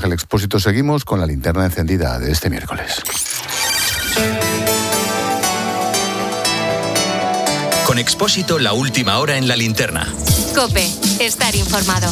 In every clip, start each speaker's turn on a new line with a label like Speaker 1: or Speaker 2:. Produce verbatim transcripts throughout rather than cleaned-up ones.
Speaker 1: Ángel Expósito, seguimos con la linterna encendida de este miércoles.
Speaker 2: Con Expósito, la última hora en la linterna.
Speaker 3: COPE, estar informado.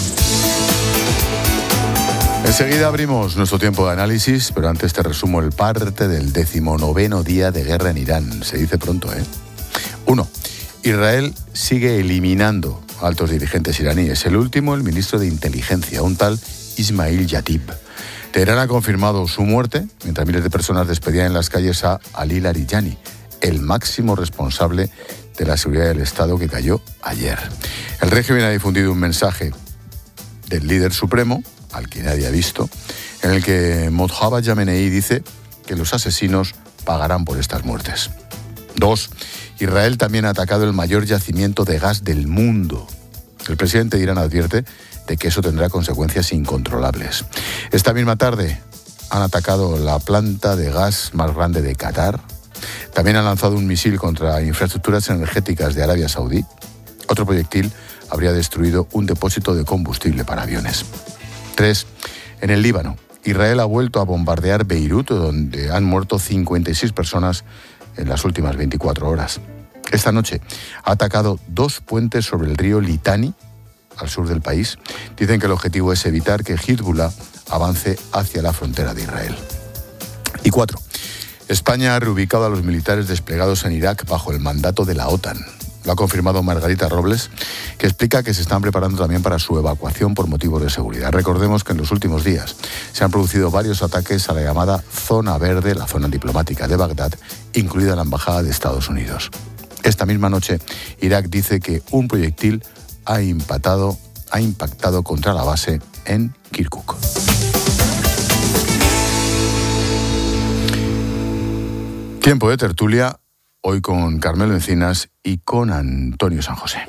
Speaker 1: Enseguida abrimos nuestro tiempo de análisis, pero antes te resumo el parte del decimonoveno día de guerra en Irán. Se dice pronto, ¿eh? Uno. Israel sigue eliminando a altos dirigentes iraníes. El último, el ministro de Inteligencia, un tal Ismail Yatib. Teherán ha confirmado su muerte, mientras miles de personas despedían en las calles a Ali Larijani, el máximo responsable de la seguridad del Estado que cayó ayer. El régimen ha difundido un mensaje del líder supremo, al que nadie ha visto, en el que Mojtaba Yamenei dice que los asesinos pagarán por estas muertes. Dos. Israel también ha atacado el mayor yacimiento de gas del mundo. El presidente de Irán advierte de que eso tendrá consecuencias incontrolables. Esta misma tarde han atacado la planta de gas más grande de Qatar. También han lanzado un misil contra infraestructuras energéticas de Arabia Saudí. Otro proyectil habría destruido un depósito de combustible para aviones. Tres. En el Líbano, Israel ha vuelto a bombardear Beirut, donde han muerto cincuenta y seis personas en las últimas veinticuatro horas. Esta noche ha atacado dos puentes sobre el río Litani, al sur del país. Dicen que el objetivo es evitar que Hezbollah avance hacia la frontera de Israel. Y cuatro. España ha reubicado a los militares desplegados en Irak bajo el mandato de la OTAN. Lo ha confirmado Margarita Robles, que explica que se están preparando también para su evacuación por motivos de seguridad. Recordemos que en los últimos días se han producido varios ataques a la llamada Zona Verde, la zona diplomática de Bagdad, incluida la Embajada de Estados Unidos. Esta misma noche, Irak dice que un proyectil ha impactado, ha impactado contra la base en Kirkuk. Tiempo de tertulia. Hoy con Carmelo Encinas y con Antonio San José.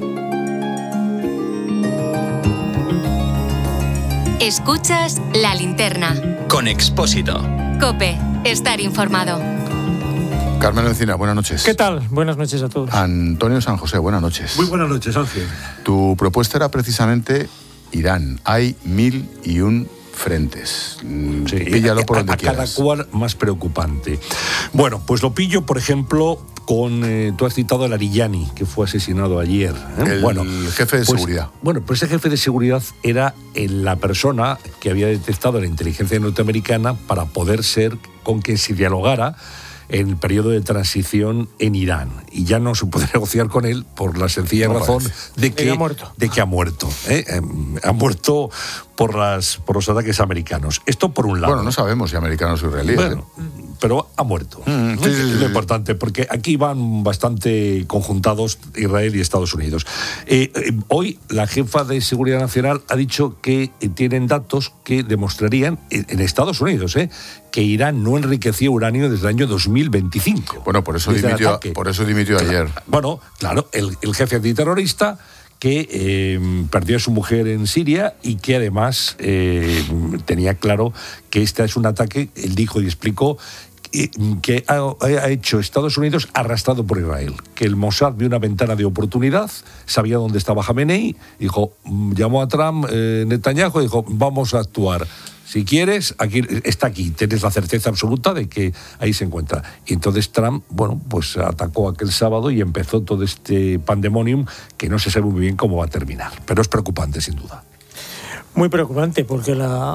Speaker 3: Escuchas La Linterna.
Speaker 2: Con Expósito.
Speaker 3: COPE, estar informado.
Speaker 1: Carmelo Encinas, buenas noches.
Speaker 4: ¿Qué tal? Buenas noches a todos.
Speaker 1: Antonio San José, buenas noches.
Speaker 5: Muy buenas noches, Ángel.
Speaker 1: Tu propuesta era precisamente Irán. Hay mil y un frentes.
Speaker 5: Sí,
Speaker 1: Píllalo por
Speaker 5: a,
Speaker 1: donde
Speaker 5: a
Speaker 1: quieras.
Speaker 5: cada cual más preocupante. Bueno, pues lo pillo, por ejemplo, con... Eh, tú has citado a Larijani, que fue asesinado ayer. ¿eh?
Speaker 1: El
Speaker 5: bueno,
Speaker 1: jefe de
Speaker 5: pues,
Speaker 1: seguridad.
Speaker 5: Bueno, pues ese jefe de seguridad era la persona que había detectado la inteligencia norteamericana para poder ser con quien se dialogara en el periodo de transición en Irán. Y ya no se puede negociar con él por la sencilla no razón de que,
Speaker 4: ha muerto.
Speaker 5: de que ha muerto. ¿eh? Eh, ha muerto por, las, por los ataques americanos. Esto por un lado.
Speaker 1: Bueno, no sabemos si americanos o israelíes.
Speaker 5: Bueno,
Speaker 1: ¿eh?
Speaker 5: pero ha muerto.
Speaker 1: Mm, sí, sí, sí.
Speaker 5: Es lo importante, porque aquí van bastante conjuntados Israel y Estados Unidos. Eh, eh, hoy la jefa de Seguridad Nacional ha dicho que eh, tienen datos que demostrarían, en, en Estados Unidos, eh, que Irán no enriqueció uranio desde el año dos mil veinticinco.
Speaker 1: Bueno, por eso dimitió, por eso dimitió ayer.
Speaker 5: Bueno, claro, el, el jefe antiterrorista que eh, perdió a su mujer en Siria y que además eh, tenía claro que este es un ataque, él dijo y explicó, que ha, ha hecho Estados Unidos arrastrado por Israel, que el Mossad vio una ventana de oportunidad, sabía dónde estaba Jamenei, dijo, llamó a Trump, eh, Netanyahu, y dijo, vamos a actuar. Si quieres, aquí está aquí, tienes la certeza absoluta de que ahí se encuentra. Y entonces Trump, bueno, pues atacó aquel sábado y empezó todo este pandemonium que no se sabe muy bien cómo va a terminar. Pero es preocupante, sin duda.
Speaker 4: Muy preocupante, porque la,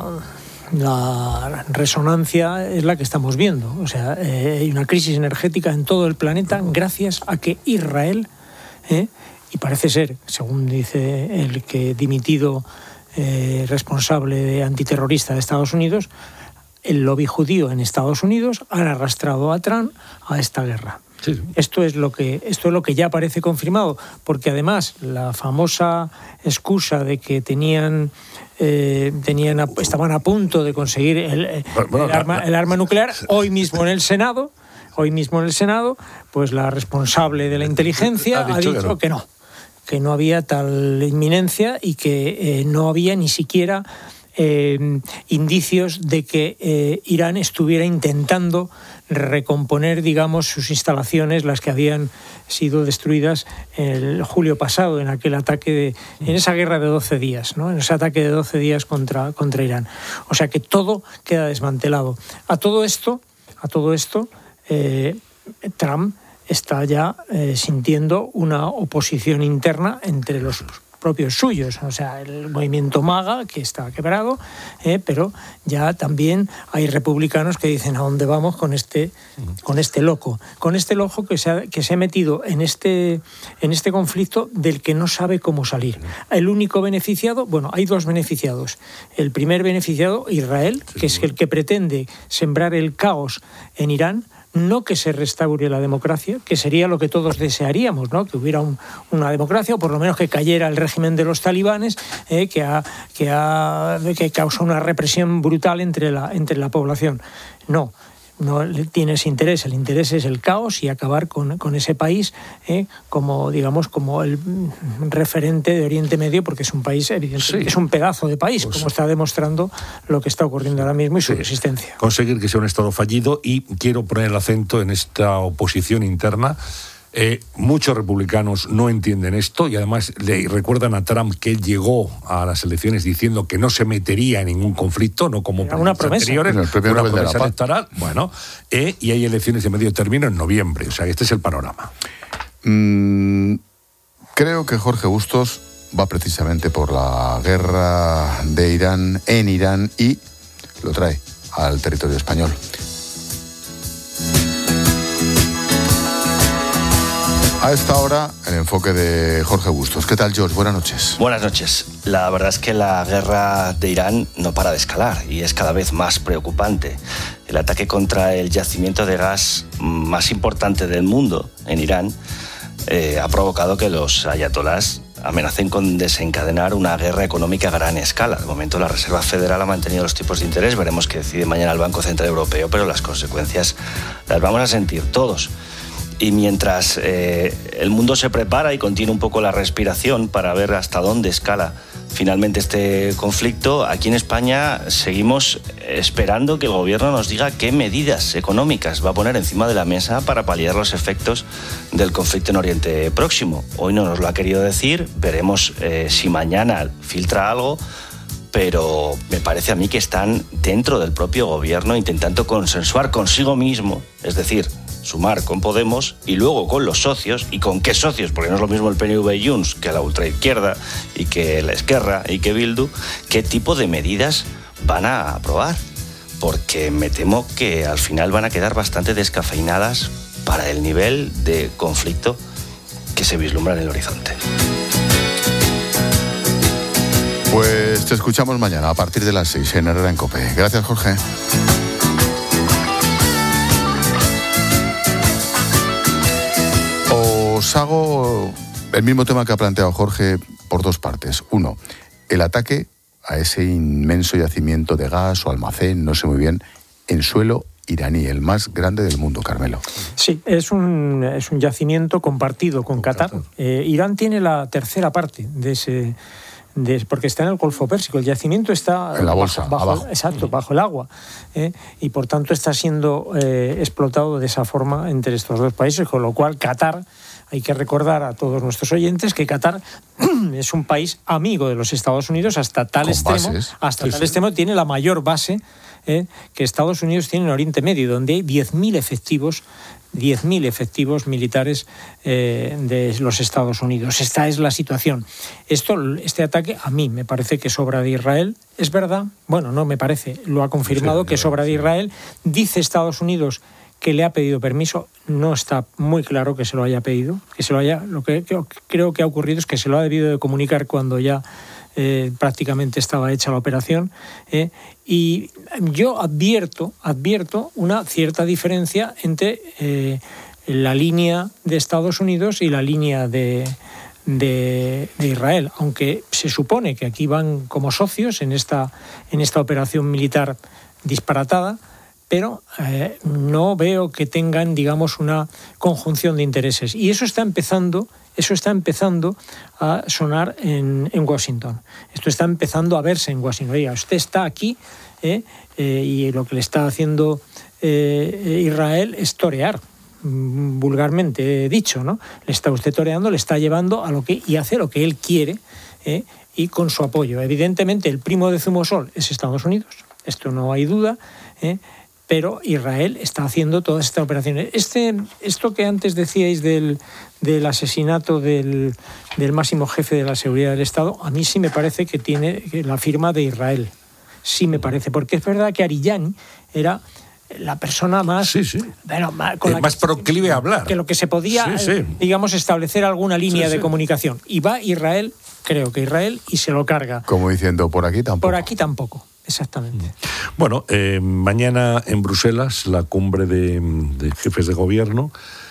Speaker 4: la resonancia es la que estamos viendo. O sea, eh, hay una crisis energética en todo el planeta gracias a que Israel, eh, y parece ser, según dice el que dimitido Eh, responsable de antiterrorista de Estados Unidos, el lobby judío en Estados Unidos han arrastrado a Trump a esta guerra. Sí. Esto es lo que esto es lo que ya parece confirmado, porque además la famosa excusa de que tenían eh, tenían a, estaban a punto de conseguir el, bueno, el, arma, el arma nuclear hoy mismo en el Senado, hoy mismo en el Senado, pues la responsable de la inteligencia ha dicho, ha dicho que no. que no. que no había tal inminencia y que eh, no había ni siquiera eh, indicios de que eh, Irán estuviera intentando recomponer, digamos, sus instalaciones, las que habían sido destruidas el julio pasado en aquel ataque, de, en esa guerra de doce días, ¿no? En ese ataque de doce días contra, contra Irán. O sea que todo queda desmantelado. A todo esto, a todo esto, eh, Trump está ya eh, sintiendo una oposición interna entre los propios suyos, o sea, el movimiento MAGA, que está quebrado, eh, pero ya también hay republicanos que dicen a dónde vamos con este, con este loco, con este loco que se ha, que se ha metido en este, en este conflicto del que no sabe cómo salir. El único beneficiado, bueno, hay dos beneficiados. El primer beneficiado, Israel, que es el que pretende sembrar el caos en Irán, no que se restaure la democracia, que sería lo que todos desearíamos, ¿no? Que hubiera un, una democracia, o por lo menos que cayera el régimen de los talibanes, eh, que, ha, que, ha, que causó una represión brutal entre la, entre la población. No, no tiene ese interés. El interés es el caos y acabar con, con ese país eh, como, digamos, como el referente de Oriente Medio, porque es un país, evidentemente, sí. es un pedazo de país, pues, como está demostrando lo que está ocurriendo ahora mismo y su sí. existencia.
Speaker 5: Conseguir que sea un Estado fallido, y quiero poner el acento en esta oposición interna. Eh, muchos republicanos no entienden esto y además le recuerdan a Trump que él llegó a las elecciones diciendo que no se metería en ningún conflicto, no como
Speaker 4: una promesa,
Speaker 5: anteriores,
Speaker 1: el propio
Speaker 5: una
Speaker 1: Nobel de la
Speaker 5: promesa
Speaker 1: Paz.
Speaker 5: electoral. Bueno, eh, y hay elecciones de medio término en noviembre, o sea, este es el panorama.
Speaker 1: Mm, creo que Jorge Bustos va precisamente por la guerra de Irán en Irán y lo trae al territorio español. A esta hora, el enfoque de Jorge Bustos. ¿Qué tal, George? Buenas noches.
Speaker 6: Buenas noches. La verdad es que la guerra de Irán no para de escalar y es cada vez más preocupante. El ataque contra el yacimiento de gas más importante del mundo, en Irán, eh, ha provocado que los ayatolás amenacen con desencadenar una guerra económica a gran escala. De momento la Reserva Federal ha mantenido los tipos de interés. Veremos qué decide mañana el Banco Central Europeo, pero las consecuencias las vamos a sentir todos. Y mientras eh, el mundo se prepara y contiene un poco la respiración para ver hasta dónde escala finalmente este conflicto, aquí en España seguimos esperando que el gobierno nos diga qué medidas económicas va a poner encima de la mesa para paliar los efectos del conflicto en Oriente Próximo. Hoy no nos lo ha querido decir, veremos eh, si mañana filtra algo, pero me parece a mí que están dentro del propio gobierno intentando consensuar consigo mismo, es decir, sumar con Podemos y luego con los socios. ¿Y con qué socios? Porque no es lo mismo el P N V y Junts que la ultraizquierda y que la Esquerra y que Bildu. ¿Qué tipo de medidas van a aprobar? Porque me temo que al final van a quedar bastante descafeinadas para el nivel de conflicto que se vislumbra en el horizonte.
Speaker 1: Pues te escuchamos mañana a partir de las seis en Herrera en COPE. Gracias, Jorge. Os hago el mismo tema que ha planteado Jorge por dos partes. Uno, el ataque a ese inmenso yacimiento de gas o almacén, no sé muy bien, en suelo iraní, el más grande del mundo, Carmelo.
Speaker 4: Sí, es un, es un yacimiento compartido con Qatar. Eh, Irán tiene la tercera parte de ese... De, porque está en el Golfo Pérsico. El yacimiento está
Speaker 1: en la bolsa,
Speaker 4: bajo, bajo,
Speaker 1: abajo.
Speaker 4: Exacto, bajo el agua. ¿eh? Y por tanto está siendo eh, explotado de esa forma entre estos dos países, con lo cual Qatar, hay que recordar a todos nuestros oyentes que Qatar es un país amigo de los Estados Unidos hasta tal
Speaker 1: con
Speaker 4: extremo,
Speaker 1: bases.
Speaker 4: hasta
Speaker 1: sí,
Speaker 4: tal
Speaker 1: sí.
Speaker 4: extremo tiene la mayor base eh, que Estados Unidos tiene en Oriente Medio, donde hay diez mil efectivos diez mil efectivos militares eh, de los Estados Unidos. Esta es la situación. Esto, este ataque a mí me parece que es obra de Israel. ¿Es verdad? Bueno, no me parece. Lo ha confirmado sí, que es obra de Israel. Dice Estados Unidos que le ha pedido permiso. No está muy claro que se lo haya pedido. Que se lo haya. Lo que, que creo que ha ocurrido es que se lo ha debido de comunicar cuando ya Eh, prácticamente estaba hecha la operación, eh, y yo advierto, advierto una cierta diferencia entre eh, la línea de Estados Unidos y la línea de, de, de Israel, aunque se supone que aquí van como socios en esta, en esta operación militar disparatada, pero eh, no veo que tengan, digamos, una conjunción de intereses. Y eso está empezando eso está empezando a sonar en, en Washington. Esto está empezando a verse en Washington. Oiga, usted está aquí eh, eh, y lo que le está haciendo eh, Israel es torear, vulgarmente dicho, ¿no? Le está usted toreando, le está llevando a lo que y hace lo que él quiere eh, y con su apoyo. Evidentemente, el primo de Zumosol es Estados Unidos, esto no hay duda, eh, pero Israel está haciendo todas estas operaciones. Este, esto que antes decíais del, del asesinato del, del máximo jefe de la seguridad del Estado, a mí sí me parece que tiene la firma de Israel. Sí me parece, porque es verdad que Arillani era la persona más,
Speaker 5: sí, sí.
Speaker 4: Bueno, más, con la
Speaker 5: más
Speaker 4: que,
Speaker 5: proclive a hablar.
Speaker 4: Que lo que se podía,
Speaker 5: sí, sí.
Speaker 4: digamos, establecer alguna línea
Speaker 5: sí,
Speaker 4: de
Speaker 5: sí.
Speaker 4: comunicación. Y va Israel, creo que Israel, y se lo carga.
Speaker 1: Como diciendo, por aquí tampoco.
Speaker 4: Por aquí tampoco, exactamente.
Speaker 5: Bueno, eh, mañana en Bruselas, la cumbre de, de jefes de gobierno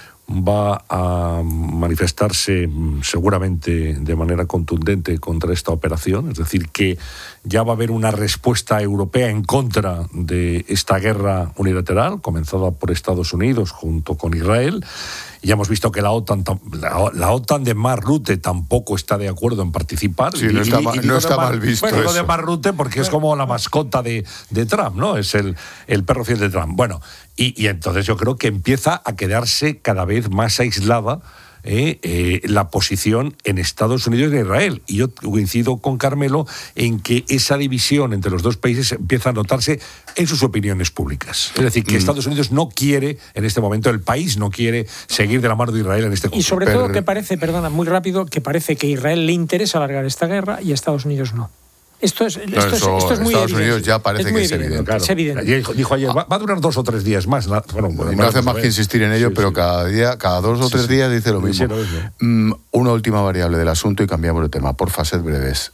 Speaker 5: va a manifestarse seguramente de manera contundente contra esta operación, es decir, que ya va a haber una respuesta europea en contra de esta guerra unilateral, comenzada por Estados Unidos junto con Israel. Ya hemos visto que la OTAN, la, la OTAN de Mark Rutte tampoco está de acuerdo en participar.
Speaker 1: Sí, no está, y, y no está
Speaker 5: Mar,
Speaker 1: mal visto
Speaker 5: bueno,
Speaker 1: eso.
Speaker 5: Lo de Mark Rutte porque es como la mascota de, de Trump, ¿no? Es el, el perro fiel de Trump. Bueno, y, y entonces yo creo que empieza a quedarse cada vez más aislada Eh, eh, la posición en Estados Unidos y en Israel. Y yo coincido con Carmelo en que esa división entre los dos países empieza a notarse en sus opiniones públicas. Es decir, que mm. Estados Unidos no quiere, en este momento, el país no quiere seguir de la mano de Israel en este conflicto.
Speaker 4: Y sobre todo que parece, perdona, muy rápido, que parece que a Israel le interesa alargar esta guerra y a Estados Unidos no. Esto es, esto
Speaker 1: no, eso,
Speaker 4: es, esto es muy
Speaker 1: Estados
Speaker 4: evidente.
Speaker 1: Unidos ya parece
Speaker 4: es
Speaker 1: que es
Speaker 4: evidente.
Speaker 1: evidente.
Speaker 5: Claro.
Speaker 4: Es evidente.
Speaker 5: Dijo, dijo ayer, va, va a durar dos o tres días más. Bueno, bueno,
Speaker 1: no hace más que insistir en ello, sí, pero sí. cada día, cada dos o tres sí, días dice lo mismo. Sí, lo mismo. Mm, una última variable del asunto y cambiamos de tema. Porfa, sed breves.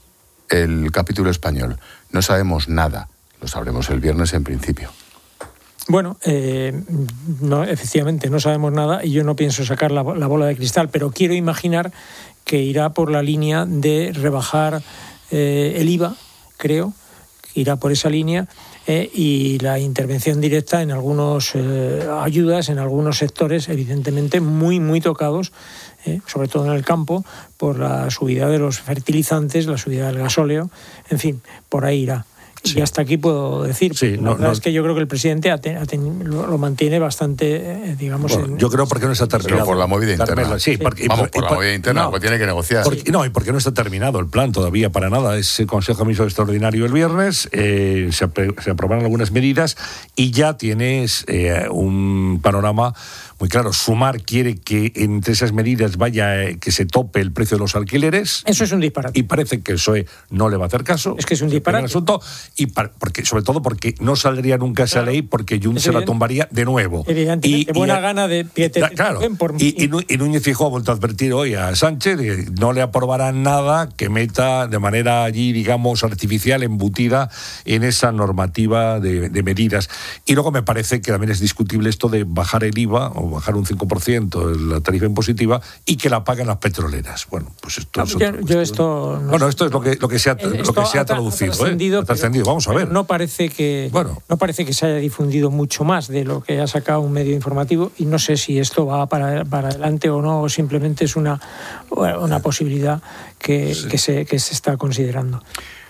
Speaker 1: El capítulo español. No sabemos nada. Lo sabremos el viernes en principio.
Speaker 4: Bueno, eh, no, efectivamente no sabemos nada y yo no pienso sacar la, la bola de cristal, pero quiero imaginar que irá por la línea de rebajar eh, el I V A, creo, irá por esa línea eh, y la intervención directa en algunos eh, ayudas, en algunos sectores evidentemente muy, muy tocados, eh, sobre todo en el campo, por la subida de los fertilizantes, la subida del gasóleo, en fin, por ahí irá. Sí. Y hasta aquí puedo decir.
Speaker 5: Sí,
Speaker 4: la
Speaker 5: no,
Speaker 4: verdad
Speaker 5: no,
Speaker 4: es que yo creo que el presidente aten, aten, lo, lo mantiene bastante, eh, digamos...
Speaker 5: Bueno,
Speaker 4: en,
Speaker 5: yo creo porque no está terminado.
Speaker 1: Pero por la movida interna.
Speaker 5: Carmelo, sí, porque,
Speaker 1: Vamos,
Speaker 5: y,
Speaker 1: por la movida interna, no, porque tiene que negociar.
Speaker 5: Porque, no, y porque no está terminado el plan todavía para nada. Ese Consejo Mixto Extraordinario el viernes, eh, se, se aprobaron algunas medidas y ya tienes eh, un panorama muy claro. Sumar quiere que entre esas medidas vaya eh, que se tope el precio de los alquileres.
Speaker 4: Eso es un disparate.
Speaker 5: Y parece que el P S O E no le va a hacer caso.
Speaker 4: Es que es un disparate.
Speaker 5: Asunto, y para, porque, sobre todo porque no saldría nunca esa claro. ley porque Junts se la tumbaría de nuevo.
Speaker 4: Evidentemente, y, de buena y, gana de Pieter.
Speaker 5: Claro, por... y, y, y Núñez Feijóo ha vuelto a advertir hoy a Sánchez que no le aprobarán nada que meta de manera allí, digamos, artificial, embutida en esa normativa de, de medidas. Y luego me parece que también es discutible esto de bajar el I V A o bajar un cinco por ciento la tarifa impositiva y que la paguen las petroleras. Bueno, pues esto
Speaker 4: no,
Speaker 5: es
Speaker 4: yo, yo esto no
Speaker 5: bueno, esto es lo que, lo que se ha, lo que se ha traducido. Ha trascendido,
Speaker 4: ¿eh?
Speaker 5: ha trascendido. Vamos a ver.
Speaker 4: No parece que bueno. no parece que se haya difundido mucho más de lo que ha sacado un medio informativo y no sé si esto va para, para adelante o no, o simplemente es una, una posibilidad que, sí. que, se, que se está considerando.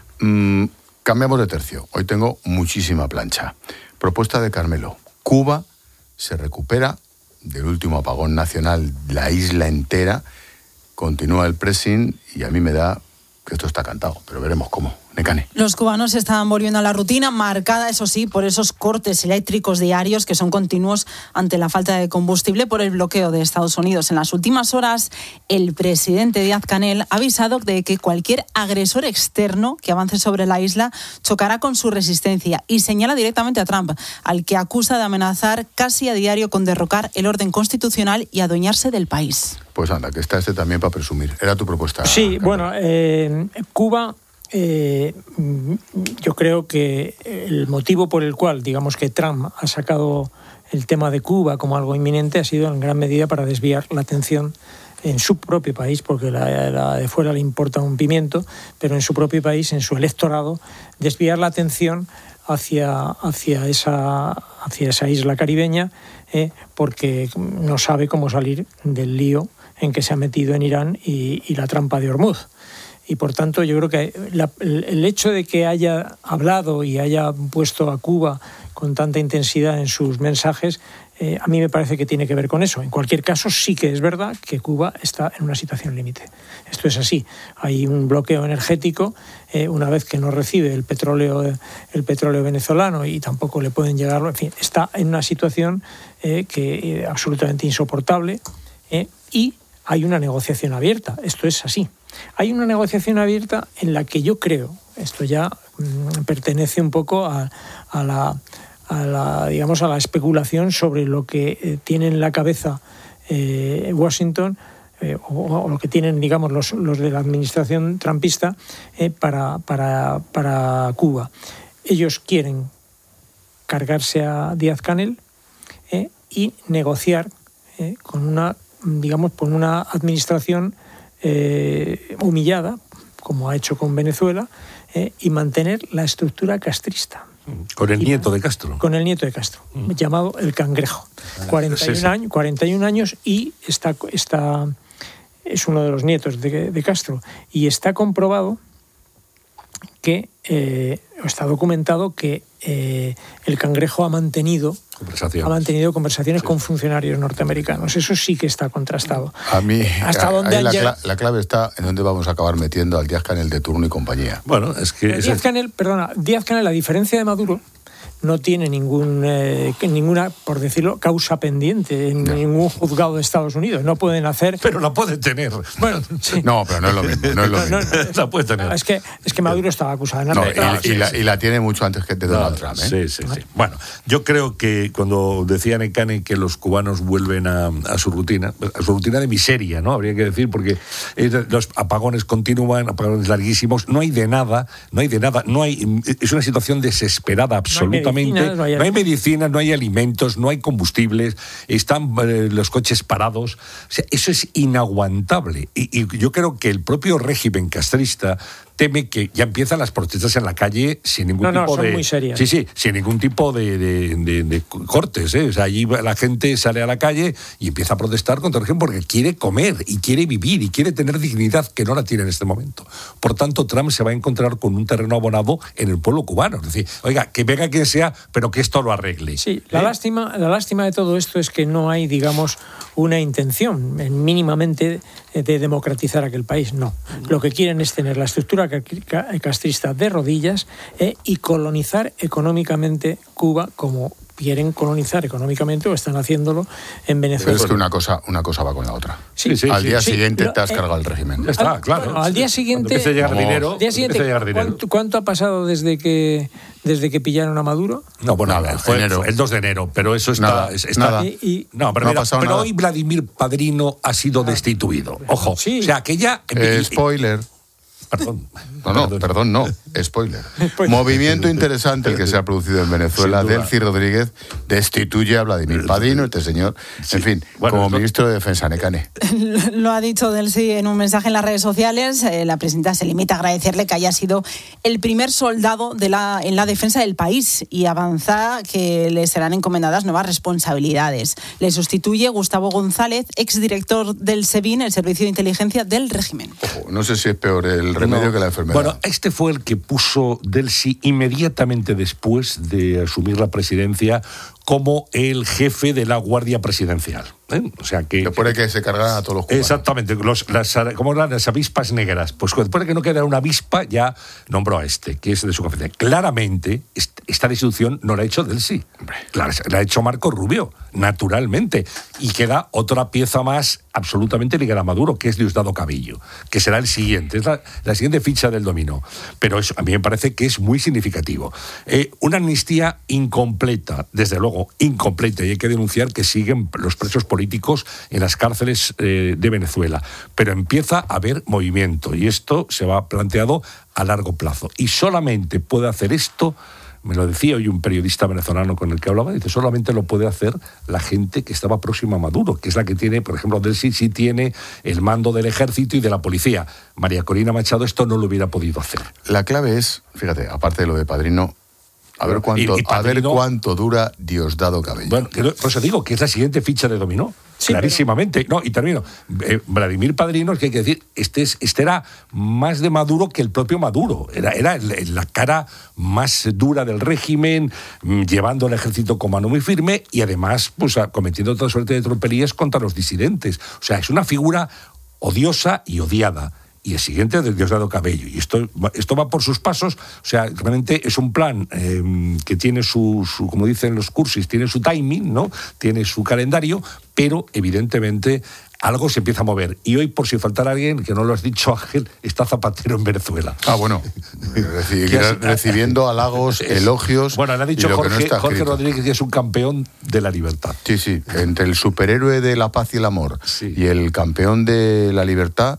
Speaker 1: Mm, cambiamos de tercio. Hoy tengo muchísima plancha. Propuesta de Carmelo. Cuba se recupera del último apagón nacional, la isla entera, continúa el pressing y a mí me da que esto está cantado, pero veremos cómo. Necane.
Speaker 7: Los cubanos están volviendo a la rutina, marcada, eso sí, por esos cortes eléctricos diarios que son continuos ante la falta de combustible por el bloqueo de Estados Unidos. En las últimas horas, el presidente Díaz-Canel ha avisado de que cualquier agresor externo que avance sobre la isla chocará con su resistencia y señala directamente a Trump, al que acusa de amenazar casi a diario con derrocar el orden constitucional y adueñarse del país.
Speaker 1: Pues anda, que está este también para presumir. Era tu propuesta.
Speaker 4: Sí,
Speaker 1: Carmelo.
Speaker 4: bueno, eh, Cuba... Eh, yo creo que el motivo por el cual, digamos, que Trump ha sacado el tema de Cuba como algo inminente ha sido en gran medida para desviar la atención en su propio país, porque la, la de fuera le importa un pimiento, pero en su propio país, en su electorado, desviar la atención hacia, hacia, esa, hacia esa isla caribeña, eh, porque no sabe cómo salir del lío en que se ha metido en Irán y, y la trampa de Hormuz. Y por tanto yo creo que la, el hecho de que haya hablado y haya puesto a Cuba con tanta intensidad en sus mensajes, eh, a mí me parece que tiene que ver con eso. En cualquier caso, sí que es verdad que Cuba está en una situación límite. Esto es así. Hay un bloqueo energético, eh, una vez que no recibe el petróleo, el petróleo venezolano y tampoco le pueden llegar, en fin, está en una situación eh, que eh, absolutamente insoportable eh, y hay una negociación abierta. Esto es así. Hay una negociación abierta en la que yo creo, esto ya mmm, pertenece un poco a, a la... a la, digamos, a la especulación sobre lo que eh, tiene en la cabeza eh, Washington eh, o, o lo que tienen, digamos, los, los de la administración trumpista eh, para, para, para Cuba. Ellos quieren cargarse a Díaz-Canel eh, y negociar eh, con una, digamos, con una administración eh, humillada, como ha hecho con Venezuela, eh, y mantener la estructura castrista.
Speaker 5: Con el nieto de Castro.
Speaker 4: Con el nieto de Castro, mm. llamado el Cangrejo. cuarenta y un, sí, sí. Años, cuarenta y un años y está, está, es uno de los nietos de, de Castro. Y está comprobado que, eh, está documentado que eh, el Cangrejo ha mantenido conversaciones, ha mantenido conversaciones sí. con funcionarios norteamericanos. Eso sí que está contrastado.
Speaker 1: A mí,
Speaker 4: ¿Hasta
Speaker 1: a,
Speaker 4: dónde
Speaker 1: la,
Speaker 4: llegado?
Speaker 1: la clave está en dónde vamos a acabar metiendo al Díaz-Canel de turno y compañía.
Speaker 5: Bueno, es que...
Speaker 4: Díaz-Canel, perdona, Díaz-Canel, a diferencia de Maduro, no tiene ningún, eh, ninguna, por decirlo, causa pendiente en no. ningún juzgado de Estados Unidos. No pueden hacer...
Speaker 5: Pero la puede tener.
Speaker 4: Bueno, sí.
Speaker 1: No, pero no es lo mismo. No es lo mismo.
Speaker 5: No, no, la puede tener.
Speaker 4: Es que, es que Maduro estaba acusado de nada.
Speaker 1: No, y, y, la, y la tiene mucho antes que de Donald no, Trump. ¿eh?
Speaker 5: Sí, sí, sí. Bueno, yo creo que cuando decía Necane que los cubanos vuelven a, a su rutina, a su rutina de miseria, ¿no? Habría que decir, porque los apagones continúan, apagones larguísimos, no hay de nada, no hay de nada, no hay, es una situación desesperada absolutamente. No hay, no hay medicina, no hay alimentos, no hay combustibles, están eh, los coches parados. O sea, eso es inaguantable. Y, y yo creo que el propio régimen castrista teme que ya empiezan las protestas en la calle sin ningún
Speaker 4: no,
Speaker 5: tipo
Speaker 4: no, son
Speaker 5: de...
Speaker 4: muy serias.
Speaker 5: Sí, sí, sin ningún tipo de, de, de, de cortes, ¿eh? O sea, allí la gente sale a la calle y empieza a protestar contra el régimen porque quiere comer y quiere vivir y quiere tener dignidad que no la tiene en este momento. Por tanto, Trump se va a encontrar con un terreno abonado en el pueblo cubano. Es decir, oiga, que venga quien sea, pero que esto lo arregle.
Speaker 4: Sí, la, ¿Eh? lástima, la lástima de todo esto es que no hay, digamos, una intención mínimamente de democratizar aquel país. No. Lo que quieren es tener la estructura castrista de rodillas eh, y colonizar económicamente Cuba como quieren colonizar económicamente o están haciéndolo en Venezuela.
Speaker 1: Pero es que una cosa, una cosa va con la otra.
Speaker 4: Sí, sí,
Speaker 1: al día
Speaker 4: sí,
Speaker 1: siguiente
Speaker 4: sí,
Speaker 1: te has
Speaker 4: eh,
Speaker 1: cargado el régimen.
Speaker 5: Ya está,
Speaker 4: al,
Speaker 5: claro.
Speaker 4: Bueno, al día siguiente...
Speaker 5: Empieza a llegar
Speaker 1: Vamos,
Speaker 5: dinero.
Speaker 4: Día siguiente,
Speaker 5: a llegar dinero.
Speaker 4: ¿cuánto, ¿Cuánto ha pasado desde que desde que pillaron a Maduro?
Speaker 5: No, bueno, nada, fue
Speaker 1: enero.
Speaker 5: el dos de enero, pero eso está...
Speaker 1: Nada,
Speaker 5: está
Speaker 1: nada.
Speaker 4: Y, y,
Speaker 5: no, pero,
Speaker 1: no
Speaker 5: mira,
Speaker 1: ha pasado
Speaker 5: pero
Speaker 1: nada.
Speaker 5: hoy Vladimir Padrino ha sido destituido. Ojo,
Speaker 4: sí.
Speaker 5: o sea, que ya...
Speaker 1: Eh, spoiler.
Speaker 5: Perdón.
Speaker 1: No, no, perdón, perdón no. Spoiler. Movimiento interesante el que se ha producido en Venezuela. Delcy Rodríguez destituye a Vladimir Padrino, este señor, sí. en fin, bueno, como esto... ministro de Defensa, Necane.
Speaker 7: Lo ha dicho Delcy en un mensaje en las redes sociales. Eh, la presidenta se limita a agradecerle que haya sido el primer soldado de la, en la defensa del país y avanza que le serán encomendadas nuevas responsabilidades. Le sustituye Gustavo González, exdirector del SEBIN, el Servicio de Inteligencia del Régimen.
Speaker 1: Ojo, no sé si es peor el remedio no. que la enfermedad.
Speaker 5: Bueno, este fue el que puso Delcy inmediatamente después de asumir la presidencia como el jefe de la Guardia Presidencial. ¿eh? O sea que...
Speaker 1: Después de que se cargaran a todos los cubanos.
Speaker 5: Exactamente, los, las, como eran las avispas negras. Pues después de que no quedara una avispa, ya nombró a este, que es de su jefe. Claramente, esta destitución no la ha hecho Delcy. La, la ha hecho Marco Rubio, naturalmente. Y queda otra pieza más absolutamente ligada a Maduro, que es Diosdado Cabello, que será el siguiente, es la, la siguiente ficha del dominó. Pero eso a mí me parece que es muy significativo. Eh, una amnistía incompleta, desde luego, incompleta, y hay que denunciar que siguen los presos políticos en las cárceles eh, de Venezuela. Pero empieza a haber movimiento, y esto se va planteado a largo plazo. Y solamente puede hacer esto, me lo decía hoy un periodista venezolano con el que hablaba, dice, solamente lo puede hacer la gente que estaba próxima a Maduro, que es la que tiene, por ejemplo, Delcy sí tiene el mando del ejército y de la policía. María Corina Machado esto no lo hubiera podido hacer.
Speaker 1: La clave es, fíjate, aparte de lo de Padrino, a ver cuánto, y, y Padrino, a ver cuánto dura Diosdado Cabello.
Speaker 5: Bueno, por eso digo que es la siguiente ficha de dominó.
Speaker 4: Sí,
Speaker 5: clarísimamente.
Speaker 4: pero...
Speaker 5: No, y termino. Eh, Vladimir Padrino, es que hay que decir, este, es, este era más de Maduro que el propio Maduro. Era, era la cara más dura del régimen, llevando el ejército con mano muy firme y además pues, cometiendo toda suerte de tropelías contra los disidentes. O sea, es una figura odiosa y odiada. Y el siguiente es Diosdado Cabello. Y esto, esto va por sus pasos. O sea, realmente es un plan eh, que tiene su, su, como dicen los cursis, tiene su timing, ¿no? Tiene su calendario, pero evidentemente algo se empieza a mover. Y hoy, por si faltara alguien, que no lo has dicho, Ángel, está Zapatero en Venezuela.
Speaker 1: Ah, bueno. Reci- recibiendo halagos, es, elogios.
Speaker 5: Bueno, le ha dicho Jorge,
Speaker 1: no
Speaker 5: Jorge Rodríguez que es un campeón de la libertad.
Speaker 1: Sí, sí. Entre el superhéroe de la paz y el amor sí. y el campeón de la libertad,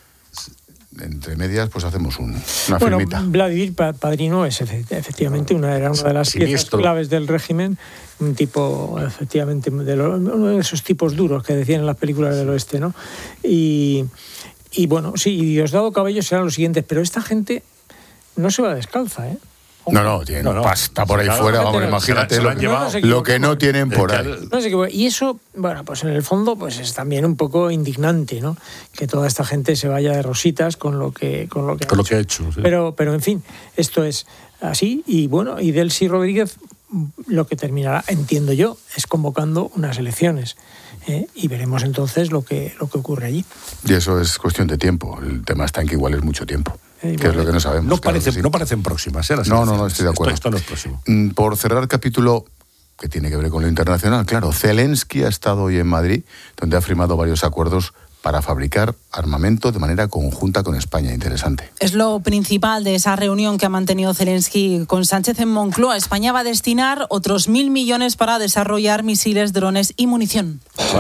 Speaker 1: entre medias, pues hacemos un, una
Speaker 4: bueno,
Speaker 1: firmita.
Speaker 4: Vladimir Padrino es efectivamente una, era una de las
Speaker 5: Siniestro.
Speaker 4: piezas claves del régimen, un tipo, efectivamente, de lo, uno de esos tipos duros que decían en las películas del oeste, ¿no? Y, y bueno, sí, y Diosdado Cabello serán los siguientes, pero esta gente no se va descalza, ¿eh?
Speaker 1: No, no, tiene no, no. pasta por ahí claro, fuera, vamos, imagínate lo,
Speaker 5: no, no
Speaker 1: lo que no tienen por ahí.
Speaker 4: No sé qué, y eso, bueno, pues en el fondo pues es también un poco indignante, ¿no? Que toda esta gente se vaya de rositas con lo que con lo que,
Speaker 5: con
Speaker 4: ha,
Speaker 5: lo que ha hecho. Sí.
Speaker 4: Pero, pero en fin, esto es así y bueno, y Delcy Rodríguez lo que terminará, entiendo yo, es convocando unas elecciones. ¿eh? Y veremos entonces lo que, lo que ocurre allí.
Speaker 1: Y eso es cuestión de tiempo. El tema está en que igual es mucho tiempo.
Speaker 4: Eh,
Speaker 1: que es lo que no sabemos.
Speaker 5: No,
Speaker 1: claro
Speaker 5: parece,
Speaker 1: sí.
Speaker 5: no parecen próximas. ¿eh?
Speaker 1: No, no, no, estoy de acuerdo.
Speaker 5: Esto, esto no es próximo.
Speaker 1: Por cerrar capítulo que tiene que ver con lo internacional, claro, Zelensky ha estado hoy en Madrid, donde ha firmado varios acuerdos para fabricar armamento de manera conjunta con España. Interesante.
Speaker 7: Es lo principal de esa reunión que ha mantenido Zelensky con Sánchez en Moncloa. España va a destinar otros mil millones para desarrollar misiles, drones y munición.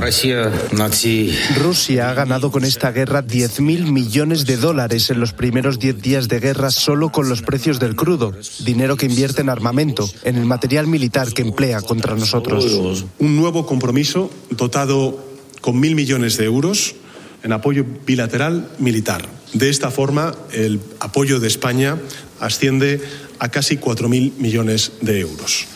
Speaker 8: Rusia ha ganado con esta guerra diez mil millones de dólares en los primeros diez días de guerra solo con los precios del crudo. Dinero que invierte en armamento, en el material militar que emplea contra nosotros.
Speaker 9: Un nuevo compromiso dotado con mil millones de euros en apoyo bilateral militar. De esta forma, el apoyo de España asciende a casi cuatro mil millones de euros.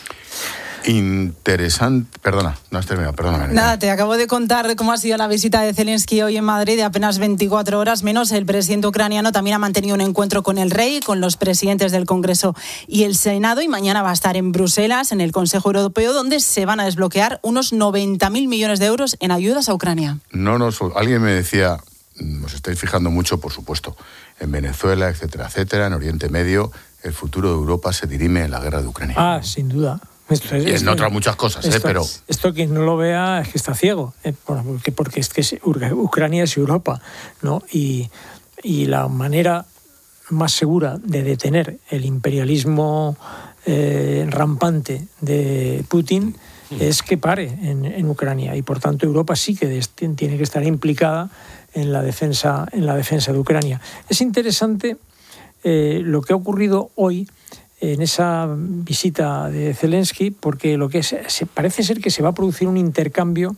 Speaker 1: Interesante. Perdona, no has terminado, perdóname.
Speaker 7: Nada, te acabo de contar cómo ha sido la visita de Zelensky hoy en Madrid, de apenas veinticuatro horas menos. El presidente ucraniano también ha mantenido un encuentro con el rey, con los presidentes del Congreso y el Senado, y mañana va a estar en Bruselas, en el Consejo Europeo, donde se van a desbloquear unos noventa mil millones de euros en ayudas a Ucrania.
Speaker 1: No, no, alguien me decía, os estáis fijando mucho, por supuesto, en Venezuela, etcétera, etcétera, en Oriente Medio, el futuro de Europa se dirime en la guerra de Ucrania.
Speaker 4: Ah, sin duda. Esto es,
Speaker 1: y en
Speaker 4: esto,
Speaker 1: otras muchas cosas,
Speaker 4: esto,
Speaker 1: ¿eh? Pero...
Speaker 4: Esto quien no lo vea es que está ciego, ¿eh? porque, porque es que Ucrania es Europa, ¿no? Y, y la manera más segura de detener el imperialismo eh, rampante de Putin es que pare en, en Ucrania, y por tanto Europa sí que tiene que estar implicada en la defensa, en la defensa de Ucrania. Es interesante eh, lo que ha ocurrido hoy en esa visita de Zelensky, porque lo que se, se parece ser que se va a producir un intercambio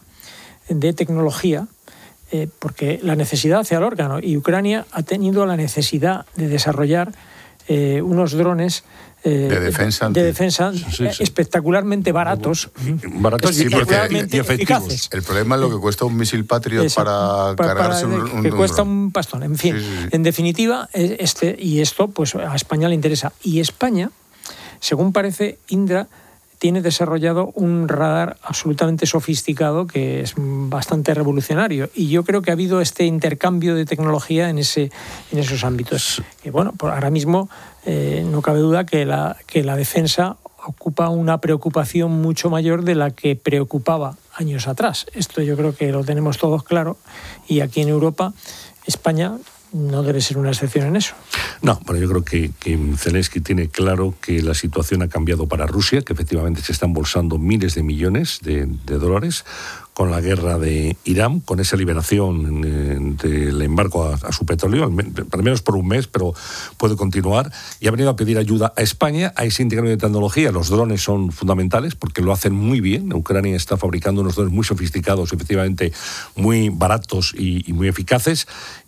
Speaker 4: de tecnología, eh, porque la necesidad hace al órgano, y Ucrania ha tenido la necesidad de desarrollar eh, unos drones eh,
Speaker 1: de defensa,
Speaker 4: de defensa sí, sí. espectacularmente baratos,
Speaker 5: baratos y, y efectivos.
Speaker 1: El problema es lo que cuesta un misil Patriot Esa, para, para cargarse
Speaker 4: para,
Speaker 1: un, un
Speaker 4: que
Speaker 1: un
Speaker 4: cuesta
Speaker 1: drone.
Speaker 4: un pastón. En fin, sí, sí. en definitiva, este y esto pues a España le interesa. Y España, según parece, Indra tiene desarrollado un radar absolutamente sofisticado que es bastante revolucionario, y yo creo que ha habido este intercambio de tecnología en ese en esos ámbitos. Y bueno, por ahora mismo eh, no cabe duda que la que la defensa ocupa una preocupación mucho mayor de la que preocupaba años atrás. Esto yo creo que lo tenemos todos claro, y aquí en Europa, España no debe ser una excepción en eso.
Speaker 5: No, pero yo creo que, que Zelensky tiene claro que la situación ha cambiado para Rusia, que efectivamente se están embolsando miles de millones de, de dólares con la guerra de Irán, con esa liberación eh, del embargo a, a su petróleo, al, al menos por un mes, pero puede continuar, y ha venido a pedir ayuda a España a ese intercambio de tecnología. Los drones son fundamentales porque lo hacen muy bien. Ucrania está fabricando unos drones muy sofisticados, efectivamente muy baratos y, y muy eficaces,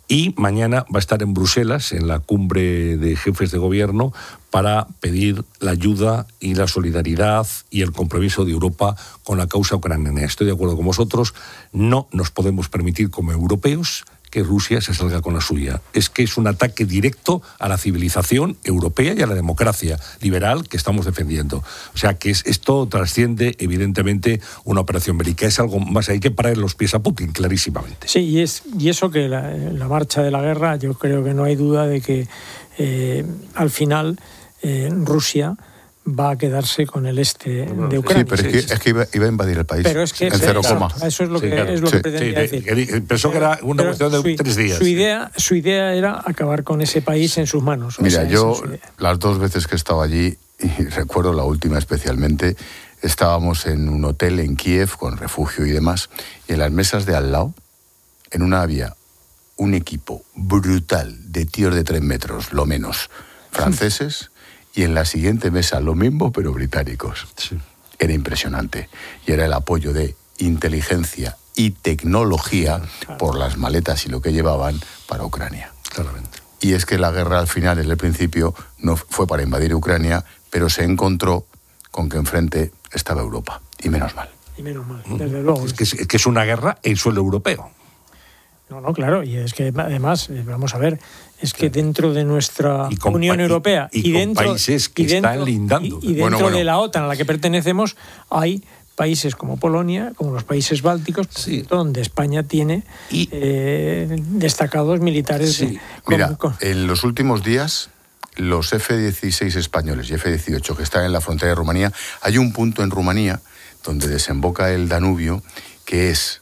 Speaker 5: Y mañana va a estar en Bruselas, en la cumbre de jefes de gobierno, para pedir la ayuda y la solidaridad y el compromiso de Europa con la causa ucraniana. Estoy de acuerdo con vosotros, no nos podemos permitir como europeos que Rusia se salga con la suya. Es que es un ataque directo a la civilización europea y a la democracia liberal que estamos defendiendo. O sea que es, esto trasciende evidentemente una operación bélica. Es algo más, hay que parar los pies a Putin, clarísimamente.
Speaker 4: Sí, y, es, y eso que la, la marcha de la guerra, yo creo que no hay duda de que eh, al final eh, Rusia va a quedarse con el este de Ucrania.
Speaker 1: Sí, pero es que, es que iba, iba a invadir el país.
Speaker 4: Pero es que
Speaker 1: en cero coma.
Speaker 4: Eso es lo
Speaker 5: sí,
Speaker 4: que,
Speaker 5: claro.
Speaker 4: es lo
Speaker 5: sí,
Speaker 4: que pretendía
Speaker 5: sí,
Speaker 4: decir.
Speaker 5: Pensó que era una
Speaker 4: pero
Speaker 5: cuestión de
Speaker 4: su,
Speaker 5: tres días.
Speaker 4: Su idea, su idea era acabar con ese país en sus manos.
Speaker 1: Mira,
Speaker 4: o sea,
Speaker 1: yo
Speaker 4: es
Speaker 1: las dos veces que he estado allí, y recuerdo la última especialmente, estábamos en un hotel en Kiev con refugio y demás, y en las mesas de al lado, en una había un equipo brutal de tíos de tres metros, lo menos, franceses, y en la siguiente mesa lo mismo, pero británicos.
Speaker 5: Sí.
Speaker 1: Era impresionante. Y era el apoyo de inteligencia y tecnología por las maletas y lo que llevaban para Ucrania.
Speaker 5: Claramente.
Speaker 1: Y es que la guerra al final, en el principio, no fue para invadir Ucrania, pero se encontró con que enfrente estaba Europa. Y menos mal.
Speaker 4: Y menos mal, desde luego.
Speaker 5: Es que es, es que es una guerra en suelo europeo.
Speaker 4: No, no, claro, y es que además, vamos a ver, es que dentro de nuestra Unión Europea
Speaker 5: y, y,
Speaker 4: y dentro,
Speaker 5: con países que
Speaker 4: y dentro,
Speaker 5: están lindando.
Speaker 4: Y, y dentro
Speaker 1: bueno, bueno.
Speaker 4: de la OTAN a la que pertenecemos hay países como Polonia, como los países bálticos,
Speaker 5: sí.
Speaker 4: donde España tiene y, eh, destacados militares.
Speaker 5: Sí.
Speaker 4: De, con,
Speaker 1: Mira,
Speaker 4: con...
Speaker 1: en los últimos días, los F dieciséis españoles y F dieciocho que están en la frontera de Rumanía, hay un punto en Rumanía donde desemboca el Danubio, que es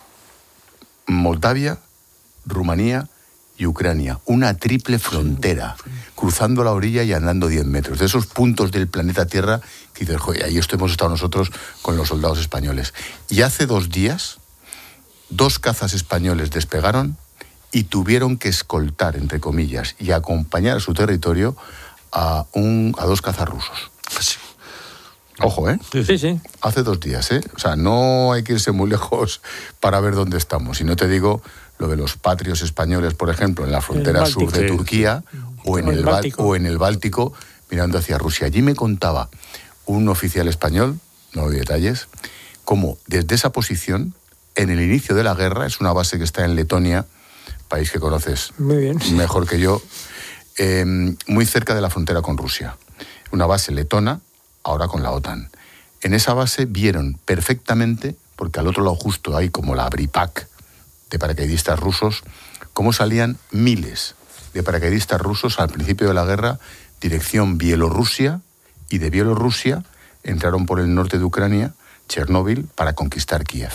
Speaker 1: Moldavia, Rumanía y Ucrania. Una triple frontera, cruzando la orilla y andando diez metros. De esos puntos del planeta Tierra que dices, joder, ahí esto hemos estado nosotros con los soldados españoles. Y hace dos días, dos cazas españoles despegaron y tuvieron que escoltar, entre comillas, y acompañar a su territorio a, un, a dos cazas rusos.
Speaker 5: Sí.
Speaker 1: Ojo, ¿eh?
Speaker 4: Sí, sí.
Speaker 1: Hace dos días, ¿eh? O sea, no hay que irse muy lejos para ver dónde estamos. Y no te digo lo de los patrios españoles, por ejemplo, en la frontera sur de Turquía o en el, Báltico. o en el Báltico, mirando hacia Rusia. Allí me contaba un oficial español, no doy detalles, cómo desde esa posición, en el inicio de la guerra, es una base que está en Letonia, país que conoces
Speaker 4: muy bien,
Speaker 1: mejor que yo, eh, muy cerca de la frontera con Rusia. Una base letona, ahora con la OTAN. En esa base vieron perfectamente, porque al otro lado justo hay como la Bripac de paracaidistas rusos, cómo salían miles de paracaidistas rusos al principio de la guerra, dirección Bielorrusia, y de Bielorrusia entraron por el norte de Ucrania, Chernóbil, para conquistar Kiev.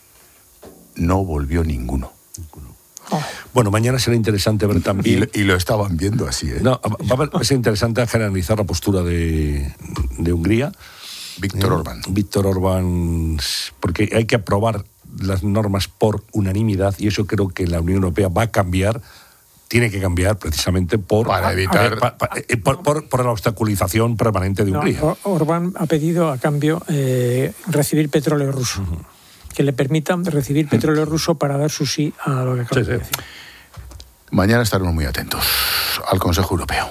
Speaker 1: No volvió ninguno.
Speaker 5: Bueno, mañana será interesante ver también...
Speaker 1: Y lo, y lo estaban viendo así, ¿eh?
Speaker 5: No, va a ser interesante generalizar la postura de, de Hungría.
Speaker 1: Víctor
Speaker 5: eh,
Speaker 1: Orbán.
Speaker 5: Víctor Orbán, porque hay que aprobar las normas por unanimidad y eso creo que la Unión Europea va a cambiar, tiene que cambiar precisamente por...
Speaker 1: Para evitar...
Speaker 5: ver, pa, pa, eh, por, por, por la obstaculización permanente de Hungría.
Speaker 4: No, Orbán ha pedido a cambio eh, recibir petróleo ruso. Uh-huh. Que le permitan recibir petróleo ruso para dar su sí a lo que acabo sí, de decir.
Speaker 1: Sí. Mañana estaremos muy atentos al Consejo Europeo.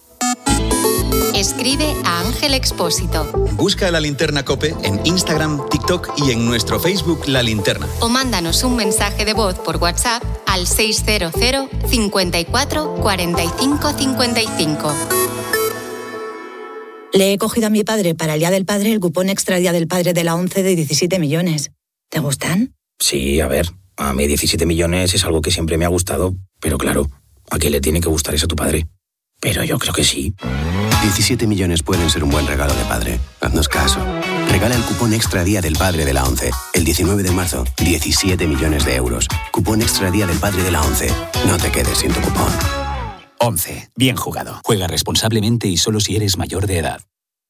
Speaker 3: Escribe a Ángel Expósito.
Speaker 2: Busca La Linterna COPE en Instagram, TikTok y en nuestro Facebook La Linterna.
Speaker 3: O mándanos un mensaje de voz por WhatsApp al seis cero cero, cincuenta y cuatro, cuarenta y cinco, cincuenta y cinco.
Speaker 10: Le he cogido a mi padre para el Día del Padre el cupón extra Día del Padre de la ONCE de diecisiete millones. ¿Te gustan?
Speaker 11: Sí, a ver, a mí diecisiete millones es algo que siempre me ha gustado, pero claro, ¿a quién le tiene que gustar eso a tu padre? Pero yo creo que sí.
Speaker 12: diecisiete millones pueden ser un buen regalo de padre. Haznos caso. Regala el cupón extra Día del Padre de la ONCE. El diecinueve de marzo, diecisiete millones de euros. Cupón extra Día del Padre de la ONCE. No te quedes sin tu cupón.
Speaker 13: ONCE. Bien jugado. Juega responsablemente y solo si eres mayor de edad.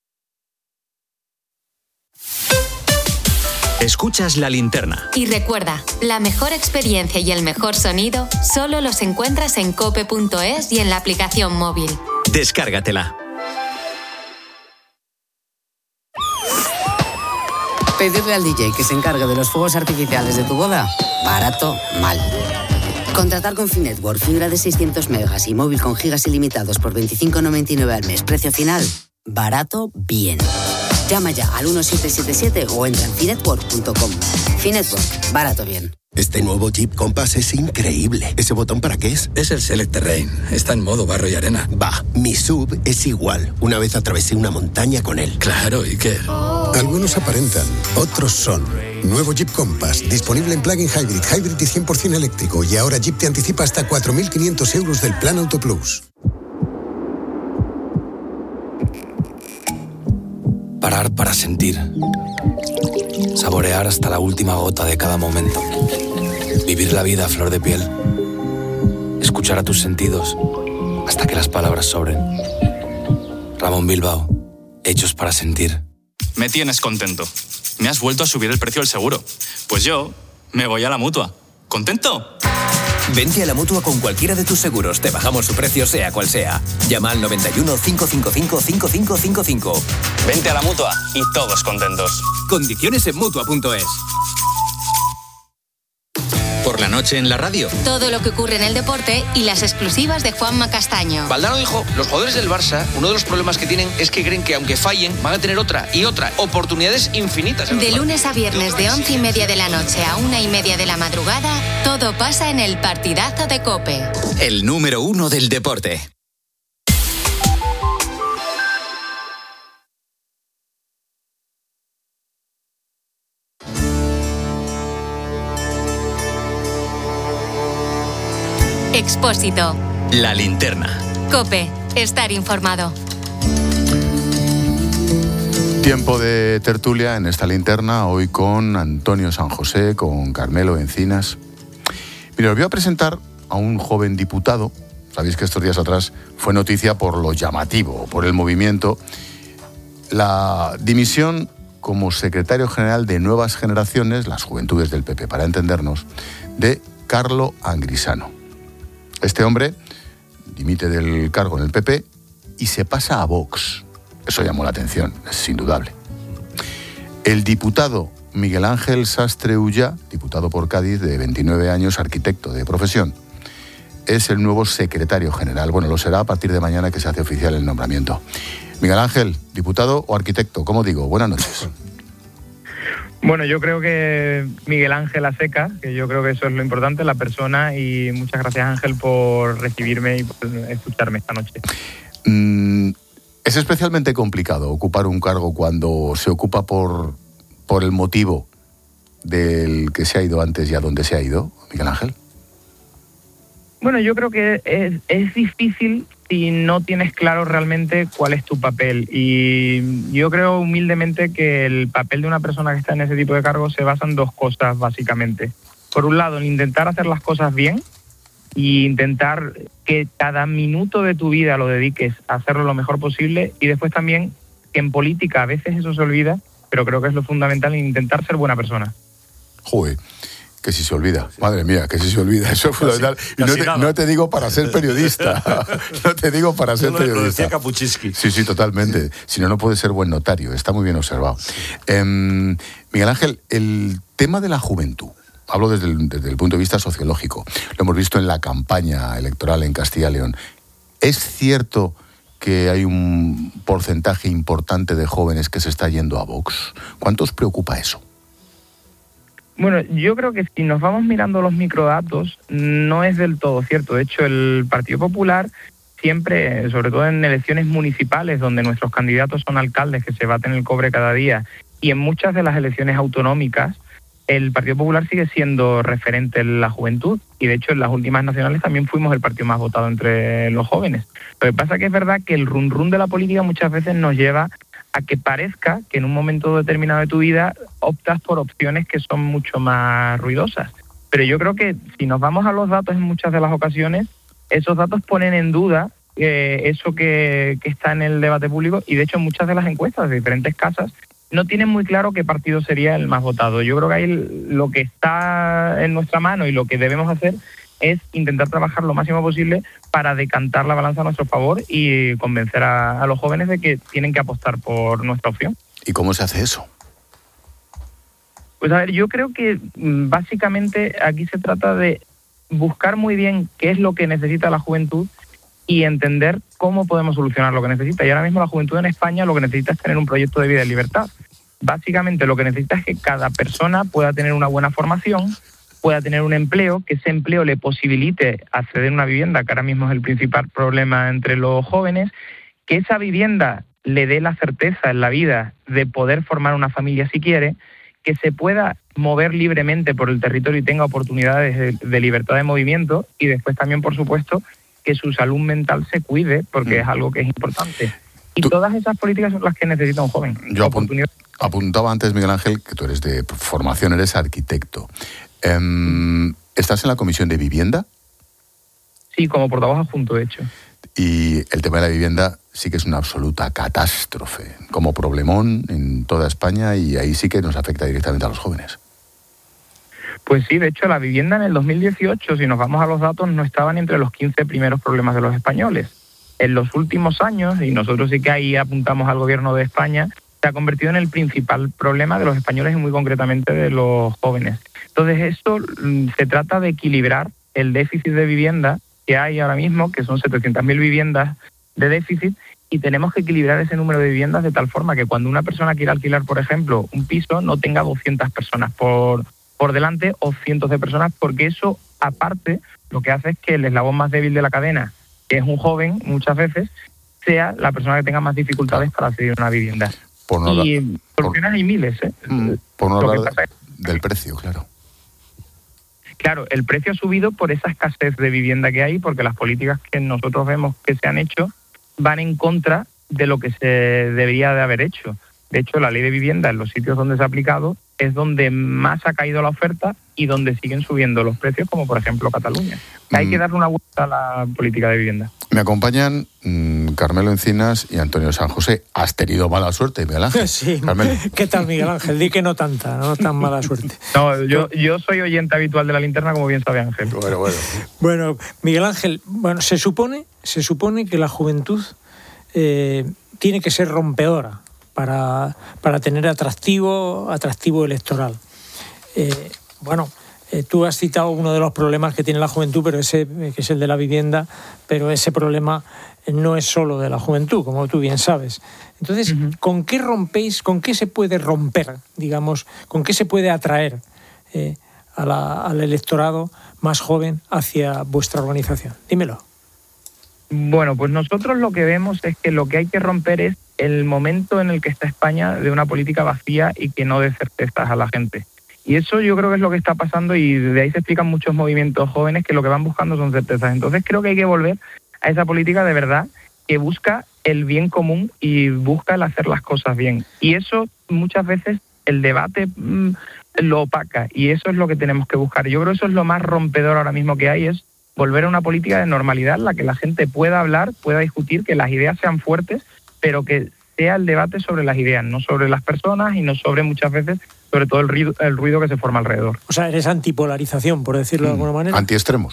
Speaker 2: Escuchas La Linterna.
Speaker 3: Y recuerda, la mejor experiencia y el mejor sonido solo los encuentras en cope punto es y en la aplicación móvil.
Speaker 2: Descárgatela.
Speaker 14: Pedirle al D J que se encargue de los fuegos artificiales de tu boda, barato, mal. Contratar con Finetwork, fibra de seiscientos megas y móvil con gigas ilimitados por veinticinco noventa y nueve al mes. Precio final, barato, bien. Llama ya al uno siete siete siete o entra en finetwork punto com. Finetwork, barato, bien.
Speaker 15: Este nuevo Jeep Compass es increíble. ¿Ese botón para qué es?
Speaker 16: Es el Select Terrain. Está en modo barro y arena.
Speaker 15: Bah, mi S U V es igual. Una vez atravesé una montaña con él.
Speaker 16: Claro, ¿y qué?
Speaker 17: Algunos aparentan, otros son. Nuevo Jeep Compass, disponible en plug-in hybrid, hybrid y cien por ciento eléctrico. Y ahora Jeep te anticipa hasta cuatro mil quinientos euros del Plan Auto Plus.
Speaker 11: Parar para sentir. Saborear hasta la última gota de cada momento. Vivir la vida a flor de piel. Escuchar a tus sentidos hasta que las palabras sobren. Ramón Bilbao, hechos para sentir.
Speaker 18: Me tienes contento. Me has vuelto a subir el precio del seguro. Pues yo me voy a la Mutua. ¿Contento?
Speaker 19: Vente a la Mutua con cualquiera de tus seguros. Te bajamos su precio sea cual sea. Llama al noventa y uno, cinco cinco cinco, cinco cinco cinco cinco.
Speaker 18: Vente a la Mutua y todos contentos.
Speaker 19: Condiciones en Mutua punto es.
Speaker 2: Por la noche en la radio.
Speaker 3: Todo lo que ocurre en el deporte y las exclusivas de Juanma Castaño.
Speaker 20: Valdano dijo, los jugadores del Barça, uno de los problemas que tienen es que creen que aunque fallen, van a tener otra y otra. Oportunidades infinitas.
Speaker 3: De lunes a viernes de once y media de la noche a una y media de la madrugada, todo pasa en el partidazo de COPE.
Speaker 2: El número uno del deporte.
Speaker 3: Expósito.
Speaker 2: La linterna.
Speaker 3: COPE. Estar informado.
Speaker 1: Tiempo de tertulia en esta linterna, hoy con Antonio San José, con Carmelo Encinas. Mira, os voy a presentar a un joven diputado. Sabéis que estos días atrás fue noticia por lo llamativo, por el movimiento. La dimisión como secretario general de Nuevas Generaciones, las juventudes del P P, para entendernos, de Carlo Angrisano. Este hombre dimite del cargo en el P P y se pasa a Vox. Eso llamó la atención, es indudable. El diputado Miguel Ángel Sastre Ullá, diputado por Cádiz, de veintinueve años, arquitecto de profesión, es el nuevo secretario general. Bueno, lo será a partir de mañana que se hace oficial el nombramiento. Miguel Ángel, diputado o arquitecto, ¿cómo digo? Buenas noches.
Speaker 21: Bueno, yo creo que Miguel Ángel a seca, que yo creo que eso es lo importante, la persona, y muchas gracias, Ángel, por recibirme y por escucharme esta noche.
Speaker 1: Mm, es especialmente complicado ocupar un cargo cuando se ocupa por, por el motivo del que se ha ido antes y a dónde se ha ido, Miguel Ángel.
Speaker 21: Bueno, yo creo que es, es difícil si no tienes claro realmente cuál es tu papel. Y yo creo humildemente que el papel de una persona que está en ese tipo de cargos se basa en dos cosas, básicamente. Por un lado, en intentar hacer las cosas bien e intentar que cada minuto de tu vida lo dediques a hacerlo lo mejor posible. Y después también que en política a veces eso se olvida, pero creo que es lo fundamental, en intentar ser buena persona.
Speaker 1: Joder. Que si se olvida, madre mía, que si se olvida, eso es fundamental. Y no te, no te digo para ser periodista, no te digo para ser
Speaker 5: no, no,
Speaker 1: periodista.
Speaker 5: Lo decía Kapuczynski.
Speaker 1: Sí, sí, totalmente. Si no, no puede ser buen notario, está muy bien observado. Eh, Miguel Ángel, el tema de la juventud, hablo desde el, desde el punto de vista sociológico, lo hemos visto en la campaña electoral en Castilla y León. ¿Es cierto que hay un porcentaje importante de jóvenes que se está yendo a Vox? ¿Cuánto os preocupa eso?
Speaker 21: Bueno, yo creo que si nos vamos mirando los microdatos, no es del todo cierto. De hecho, el Partido Popular siempre, sobre todo en elecciones municipales, donde nuestros candidatos son alcaldes que se baten el cobre cada día, y en muchas de las elecciones autonómicas, el Partido Popular sigue siendo referente en la juventud. Y de hecho, en las últimas nacionales también fuimos el partido más votado entre los jóvenes. Lo que pasa es que es verdad que el run run de la política muchas veces nos lleva a que parezca que en un momento determinado de tu vida optas por opciones que son mucho más ruidosas. Pero yo creo que si nos vamos a los datos en muchas de las ocasiones, esos datos ponen en duda eh, eso que, que está en el debate público, y de hecho muchas de las encuestas de diferentes casas no tienen muy claro qué partido sería el más votado. Yo creo que ahí lo que está en nuestra mano y lo que debemos hacer es intentar trabajar lo máximo posible para decantar la balanza a nuestro favor y convencer a, a los jóvenes de que tienen que apostar por nuestra opción.
Speaker 1: ¿Y cómo se hace eso?
Speaker 21: Pues a ver, yo creo que básicamente aquí se trata de buscar muy bien qué es lo que necesita la juventud y entender cómo podemos solucionar lo que necesita. Y ahora mismo la juventud en España lo que necesita es tener un proyecto de vida y libertad. Básicamente lo que necesita es que cada persona pueda tener una buena formación, pueda tener un empleo, que ese empleo le posibilite acceder a una vivienda, que ahora mismo es el principal problema entre los jóvenes, que esa vivienda le dé la certeza en la vida de poder formar una familia si quiere, que se pueda mover libremente por el territorio y tenga oportunidades de, de libertad de movimiento, y después también, por supuesto, que su salud mental se cuide, porque mm. es algo que es importante. Y tú, todas esas políticas son las que necesita un joven.
Speaker 1: Yo apunt, apuntaba antes, Miguel Ángel, que tú eres de formación, eres arquitecto. Um, ¿Estás en la Comisión de Vivienda?
Speaker 21: Sí, como portavoz adjunto, de hecho.
Speaker 1: Y el tema de la vivienda sí que es una absoluta catástrofe, como problemón en toda España, y ahí sí que nos afecta directamente a los jóvenes.
Speaker 21: Pues sí, de hecho la vivienda en el dos mil dieciocho, si nos vamos a los datos, no estaban entre los quince primeros problemas de los españoles. En los últimos años, y nosotros sí que ahí apuntamos al gobierno de España, se ha convertido en el principal problema de los españoles y muy concretamente de los jóvenes. Entonces esto se trata de equilibrar el déficit de vivienda que hay ahora mismo, que son setecientas mil viviendas de déficit, y tenemos que equilibrar ese número de viviendas de tal forma que cuando una persona quiera alquilar, por ejemplo, un piso, no tenga doscientas personas por, por delante o cientos de personas, porque eso, aparte, lo que hace es que el eslabón más débil de la cadena, que es un joven, muchas veces, sea la persona que tenga más dificultades para acceder a una vivienda.
Speaker 1: Por no
Speaker 21: y
Speaker 1: hablar,
Speaker 21: soluciones hay miles, ¿eh?
Speaker 1: Por no
Speaker 21: Lo
Speaker 1: hablar
Speaker 21: que pasa es,
Speaker 1: del precio, claro.
Speaker 21: Claro, el precio ha subido por esa escasez de vivienda que hay, porque las políticas que nosotros vemos que se han hecho van en contra de lo que se debería de haber hecho. De hecho, la ley de vivienda en los sitios donde se ha aplicado es donde más ha caído la oferta y donde siguen subiendo los precios, como por ejemplo Cataluña. Mm. Hay que darle una vuelta a la política de vivienda.
Speaker 1: Me acompañan mmm, Carmelo Encinas y Antonio San José. ¿Has tenido mala suerte, Miguel Ángel?
Speaker 4: Sí.
Speaker 1: Carmelo.
Speaker 4: ¿Qué tal, Miguel Ángel? Di que no tanta, no tan mala suerte.
Speaker 21: No, yo, yo soy oyente habitual de La Linterna, como bien sabe Ángel.
Speaker 1: Bueno, bueno.
Speaker 4: Bueno, Miguel Ángel, bueno, se supone, se supone que la juventud eh, tiene que ser rompedora para, para tener atractivo, atractivo electoral. Eh, bueno... Eh, tú has citado uno de los problemas que tiene la juventud, pero ese eh, que es el de la vivienda, pero ese problema eh, no es solo de la juventud, como tú bien sabes. Entonces, uh-huh. ¿con qué rompéis, con qué se puede romper, digamos, con qué se puede atraer eh, a la, al electorado más joven hacia vuestra organización? Dímelo.
Speaker 21: Bueno, pues nosotros lo que vemos es que lo que hay que romper es el momento en el que está España de una política vacía y que no dé certezas a la gente. Y eso yo creo que es lo que está pasando, y de ahí se explican muchos movimientos jóvenes que lo que van buscando son certezas. Entonces creo que hay que volver a esa política de verdad que busca el bien común y busca el hacer las cosas bien. Y eso muchas veces el debate mmm, lo opaca, y eso es lo que tenemos que buscar. Yo creo que eso es lo más rompedor ahora mismo que hay, es volver a una política de normalidad en la que la gente pueda hablar, pueda discutir, que las ideas sean fuertes, pero que sea el debate sobre las ideas, no sobre las personas y no sobre muchas veces sobre todo el ruido, el ruido que se forma alrededor.
Speaker 4: O sea, eres antipolarización, por decirlo de alguna manera.
Speaker 1: Antiextremos.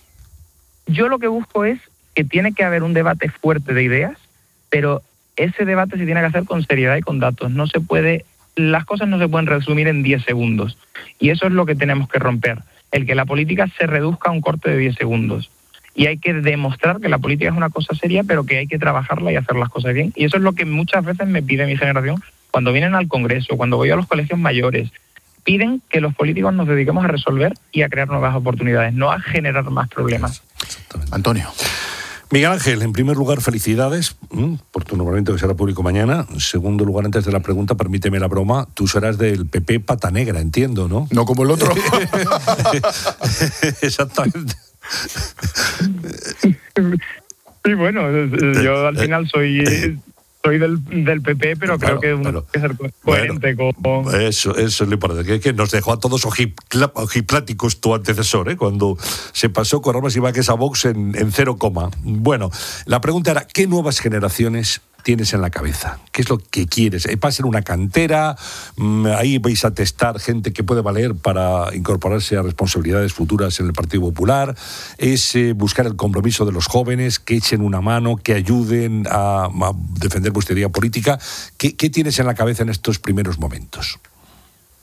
Speaker 21: Yo lo que busco es que tiene que haber un debate fuerte de ideas, pero ese debate se tiene que hacer con seriedad y con datos. No se puede, las cosas no se pueden resumir en diez segundos. Y eso es lo que tenemos que romper, el que la política se reduzca a un corte de diez segundos. Y hay que demostrar que la política es una cosa seria, pero que hay que trabajarla y hacer las cosas bien. Y eso es lo que muchas veces me pide mi generación cuando vienen al Congreso, cuando voy a los colegios mayores. Piden que los políticos nos dediquemos a resolver y a crear nuevas oportunidades, no a generar más problemas.
Speaker 1: Antonio.
Speaker 5: Miguel Ángel, en primer lugar, felicidades por tu nombramiento, que será público mañana. En segundo lugar, antes de la pregunta, permíteme la broma, tú serás del P P pata negra, entiendo, ¿no?
Speaker 1: No como el otro.
Speaker 5: Exactamente.
Speaker 21: Sí, bueno, yo al final soy... Soy del, del P P, pero claro, creo que uno tiene que ser coherente bueno, con...
Speaker 5: Eso, eso es lo importante, que, que nos dejó a todos ojipláticos tu antecesor, ¿eh? Cuando se pasó con armas y vaques a Vox en, en cero coma. Bueno, la pregunta era, ¿qué nuevas generaciones tienes en la cabeza? ¿Qué es lo que quieres? ¿Va a ser una cantera? Ahí vais a testar gente que puede valer para incorporarse a responsabilidades futuras en el Partido Popular. ¿Es eh, buscar el compromiso de los jóvenes, que echen una mano, que ayuden a, a defender vuestra idea política? ¿Qué, ¿Qué tienes en la cabeza en estos primeros momentos?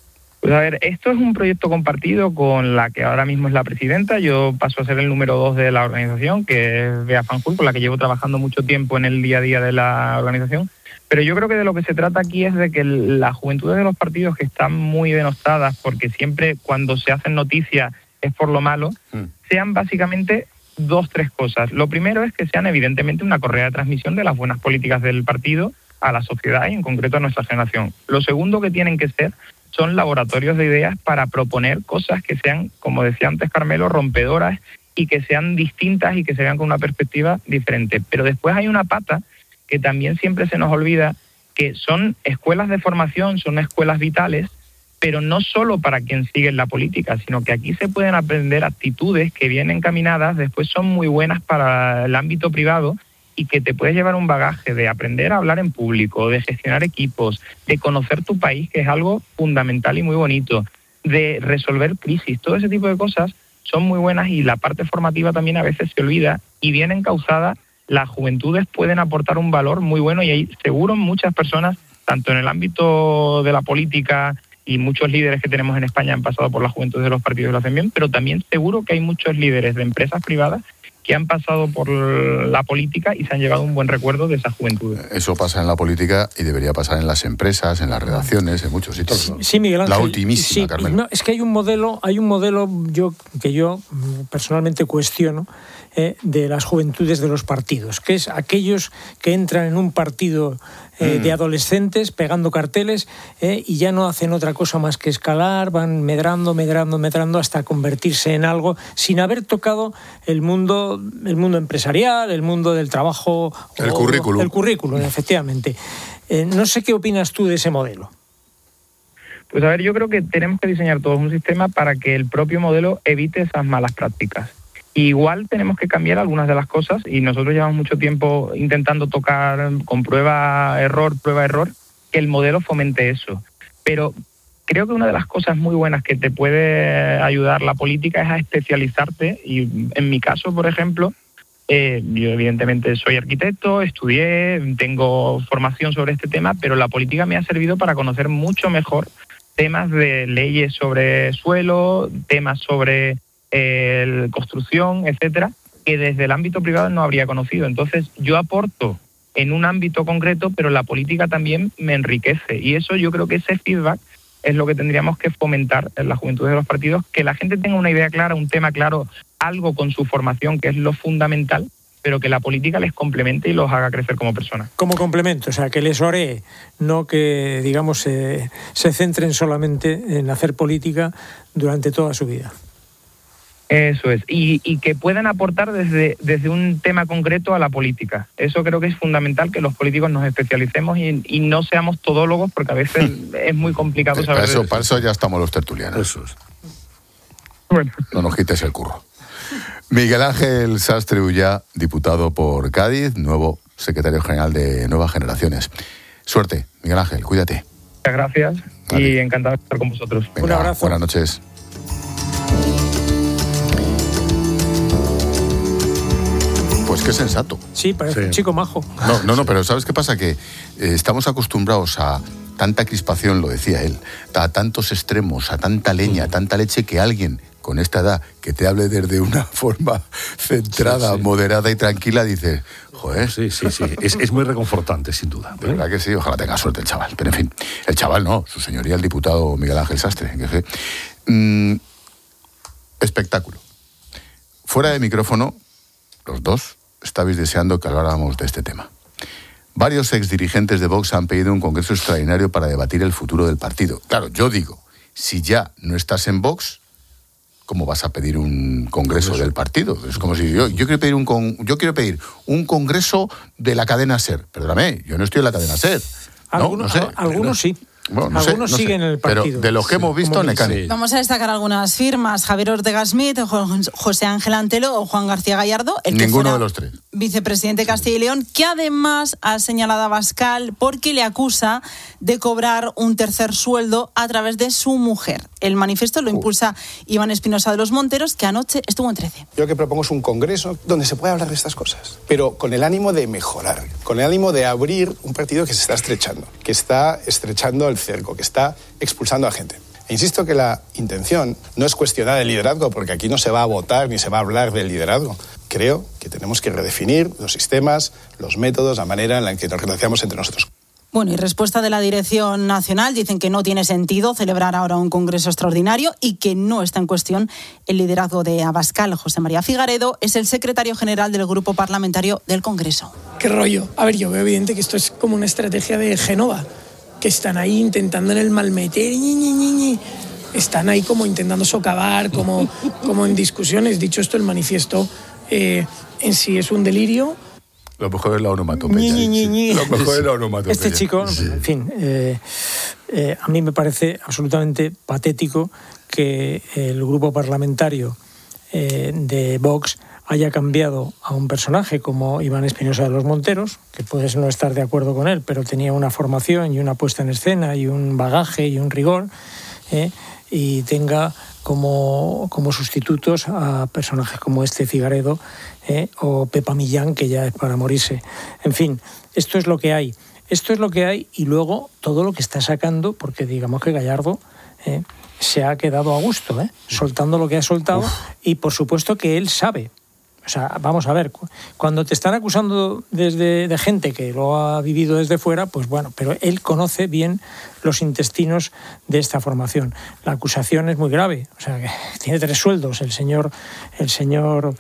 Speaker 21: Pues a ver, esto es un proyecto compartido con la que ahora mismo es la presidenta. Yo paso a ser el número dos de la organización, que es Bea Fanjul, con la que llevo trabajando mucho tiempo en el día a día de la organización. Pero yo creo que de lo que se trata aquí es de que las juventudes de los partidos, que están muy denostadas, porque siempre cuando se hacen noticias es por lo malo, mm. sean básicamente dos, tres cosas. Lo primero es que sean evidentemente una correa de transmisión de las buenas políticas del partido a la sociedad y en concreto a nuestra generación. Lo segundo que tienen que ser son laboratorios de ideas para proponer cosas que sean, como decía antes Carmelo, rompedoras y que sean distintas y que se vean con una perspectiva diferente. Pero después hay una pata que también siempre se nos olvida, que son escuelas de formación, son escuelas vitales, pero no solo para quien sigue en la política, sino que aquí se pueden aprender actitudes que bien encaminadas, después son muy buenas para el ámbito privado y que te puedes llevar un bagaje de aprender a hablar en público, de gestionar equipos, de conocer tu país, que es algo fundamental y muy bonito, de resolver crisis. Todo ese tipo de cosas son muy buenas y la parte formativa también a veces se olvida, y bien encauzada, las juventudes pueden aportar un valor muy bueno, y hay seguro muchas personas, tanto en el ámbito de la política, y muchos líderes que tenemos en España han pasado por las juventudes de los partidos y lo hacen bien, pero también seguro que hay muchos líderes de empresas privadas que han pasado por la política y se han llevado un buen recuerdo de esa juventud.
Speaker 1: Eso pasa en la política y debería pasar en las empresas, en las redacciones, en muchos sitios.
Speaker 4: Sí, sí, Miguel Ángel.
Speaker 1: La ultimísima,
Speaker 4: sí,
Speaker 1: Carmelo.
Speaker 4: No, es que hay un modelo, hay un modelo yo que yo personalmente cuestiono eh, de las juventudes de los partidos, que es aquellos que entran en un partido eh, mm. de adolescentes pegando carteles eh, y ya no hacen otra cosa más que escalar, van medrando, medrando, medrando hasta convertirse en algo sin haber tocado el mundo, el mundo empresarial, el mundo del trabajo.
Speaker 1: El
Speaker 4: o,
Speaker 1: currículum.
Speaker 4: El currículum, efectivamente. Eh, no sé qué opinas tú de ese modelo.
Speaker 21: Pues a ver, yo creo que tenemos que diseñar todos un sistema para que el propio modelo evite esas malas prácticas. Igual tenemos que cambiar algunas de las cosas, y nosotros llevamos mucho tiempo intentando tocar con prueba-error, prueba-error, que el modelo fomente eso. Pero creo que una de las cosas muy buenas que te puede ayudar la política es a especializarte, y en mi caso, por ejemplo, eh, yo evidentemente soy arquitecto, estudié, tengo formación sobre este tema, pero la política me ha servido para conocer mucho mejor temas de leyes sobre suelo, temas sobre eh, construcción, etcétera, que desde el ámbito privado no habría conocido. Entonces, yo aporto en un ámbito concreto, pero la política también me enriquece. Y eso, yo creo que ese feedback es lo que tendríamos que fomentar en la juventud de los partidos, que la gente tenga una idea clara, un tema claro, algo con su formación, que es lo fundamental, pero que la política les complemente y los haga crecer como personas.
Speaker 4: Como complemento, o sea, que les oree, no que, digamos, eh, se centren solamente en hacer política durante toda su vida.
Speaker 21: Eso es, y, y que puedan aportar desde, desde un tema concreto a la política. Eso creo que es fundamental, que los políticos nos especialicemos y, y no seamos todólogos, porque a veces es muy complicado saber.
Speaker 1: Para eso,
Speaker 21: eso.
Speaker 1: para eso ya estamos los tertulianos.
Speaker 5: Eso es.
Speaker 21: Bueno.
Speaker 1: No nos quites el curro. Miguel Ángel Sastre Ullá, diputado por Cádiz, nuevo secretario general de Nuevas Generaciones. Suerte, Miguel Ángel, cuídate.
Speaker 21: Muchas gracias. Vale. Y encantado de estar con vosotros.
Speaker 1: Venga, un abrazo. Buenas noches. Pues qué sensato.
Speaker 4: Sí, parece sí. un chico majo.
Speaker 1: No, no, no, pero ¿sabes qué pasa? Que eh, estamos acostumbrados a tanta crispación, lo decía él, a tantos extremos, a tanta leña, a tanta leche, que alguien con esta edad que te hable desde una forma centrada, sí, sí. moderada y tranquila, dices, joder.
Speaker 5: Sí, sí, sí. Es, es muy reconfortante, sin duda.
Speaker 1: De verdad que sí, ojalá tenga suerte el chaval. Pero en fin, el chaval no, su señoría, el diputado Miguel Ángel Sastre. Que fue, mm, espectáculo. Fuera de micrófono, los dos estabais deseando que habláramos de este tema. Varios exdirigentes de Vox han pedido un congreso extraordinario para debatir el futuro del partido. Claro, yo digo, si ya no estás en Vox, ¿cómo vas a pedir un congreso, congreso. del partido? Es como si yo, yo quiero pedir un con, yo quiero pedir un congreso de la cadena SER. Perdóname, yo no estoy en la cadena SER.
Speaker 4: Algunos,
Speaker 1: no, no sé.
Speaker 4: Algunos sí.
Speaker 1: Bueno, no
Speaker 4: Algunos
Speaker 1: sé, no
Speaker 4: siguen
Speaker 1: sé.
Speaker 4: el partido.
Speaker 1: Pero de los que hemos visto, Necani.
Speaker 7: Vamos a destacar algunas firmas: Javier Ortega Smith, José Ángel Antelo o Juan García Gallardo. El que
Speaker 1: Ninguno de los tres.
Speaker 7: Vicepresidente de Castilla y León, que además ha señalado a Abascal porque le acusa de cobrar un tercer sueldo a través de su mujer. El manifiesto lo impulsa Iván Espinosa de los Monteros, que anoche estuvo en trece.
Speaker 6: Yo lo que propongo es un congreso donde se pueda hablar de estas cosas, pero con el ánimo de mejorar, con el ánimo de abrir un partido que se está estrechando, que está estrechando el cerco, que está expulsando a gente. Insisto que la intención no es cuestionar el liderazgo, porque aquí no se va a votar ni se va a hablar del liderazgo. Creo que tenemos que redefinir los sistemas, los métodos, la manera en la que nos relacionamos entre nosotros.
Speaker 7: Bueno, y respuesta de la Dirección Nacional, dicen que no tiene sentido celebrar ahora un congreso extraordinario y que no está en cuestión el liderazgo de Abascal. José María Figaredo es el secretario general del Grupo Parlamentario del Congreso.
Speaker 8: ¿Qué rollo? A ver, yo veo evidente que esto es como una estrategia de Génova, que están ahí intentando en el malmeter, ñi, ñi, ñi, ñi. Están ahí como intentando socavar, como, como en discusiones. Dicho esto, el manifiesto eh, en sí es un delirio.
Speaker 1: Lo mejor es la onomatopeya.
Speaker 4: Ñi, ñi, ñi, ñi.
Speaker 1: Lo mejor es la onomatopeya.
Speaker 4: Este chico,
Speaker 1: sí.
Speaker 4: en fin, eh, eh, a mí me parece absolutamente patético que el grupo parlamentario eh, de Vox haya cambiado a un personaje como Iván Espinosa de los Monteros, que puedes no estar de acuerdo con él, pero tenía una formación y una puesta en escena y un bagaje y un rigor, eh, y tenga como, como sustitutos a personajes como este Figaredo eh, o Pepa Millán, que ya es para morirse. En fin, esto es lo que hay. Esto es lo que hay y luego todo lo que está sacando, porque digamos que Gallardo eh, se ha quedado a gusto, eh, soltando lo que ha soltado. Uf. Y por supuesto que él sabe. O sea, vamos a ver, cuando te están acusando desde de gente que lo ha vivido desde fuera, pues bueno, pero él conoce bien los intestinos de esta formación. La acusación es muy grave, o sea, que tiene tres sueldos. El señor, el señor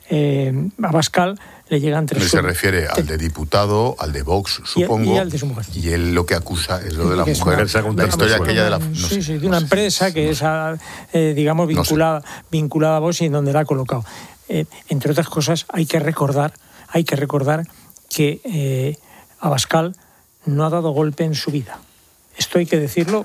Speaker 4: eh, Abascal le llegan tres
Speaker 1: él
Speaker 4: sueldos.
Speaker 1: Se refiere al de diputado, al de Vox, supongo.
Speaker 4: Y, y al de su mujer.
Speaker 1: Y él lo que acusa es lo de la
Speaker 4: que
Speaker 1: mujer.
Speaker 4: Es una,
Speaker 1: la historia aquella de la... No
Speaker 4: sí,
Speaker 1: sé,
Speaker 4: sí, de una
Speaker 1: no
Speaker 4: empresa
Speaker 1: sé,
Speaker 4: que
Speaker 1: no
Speaker 4: es, a, eh, digamos, vinculada, no sé. vinculada a Vox y en donde la ha colocado. Eh, entre otras cosas, hay que recordar, hay que recordar que eh, Abascal no ha dado golpe en su vida. Esto hay que decirlo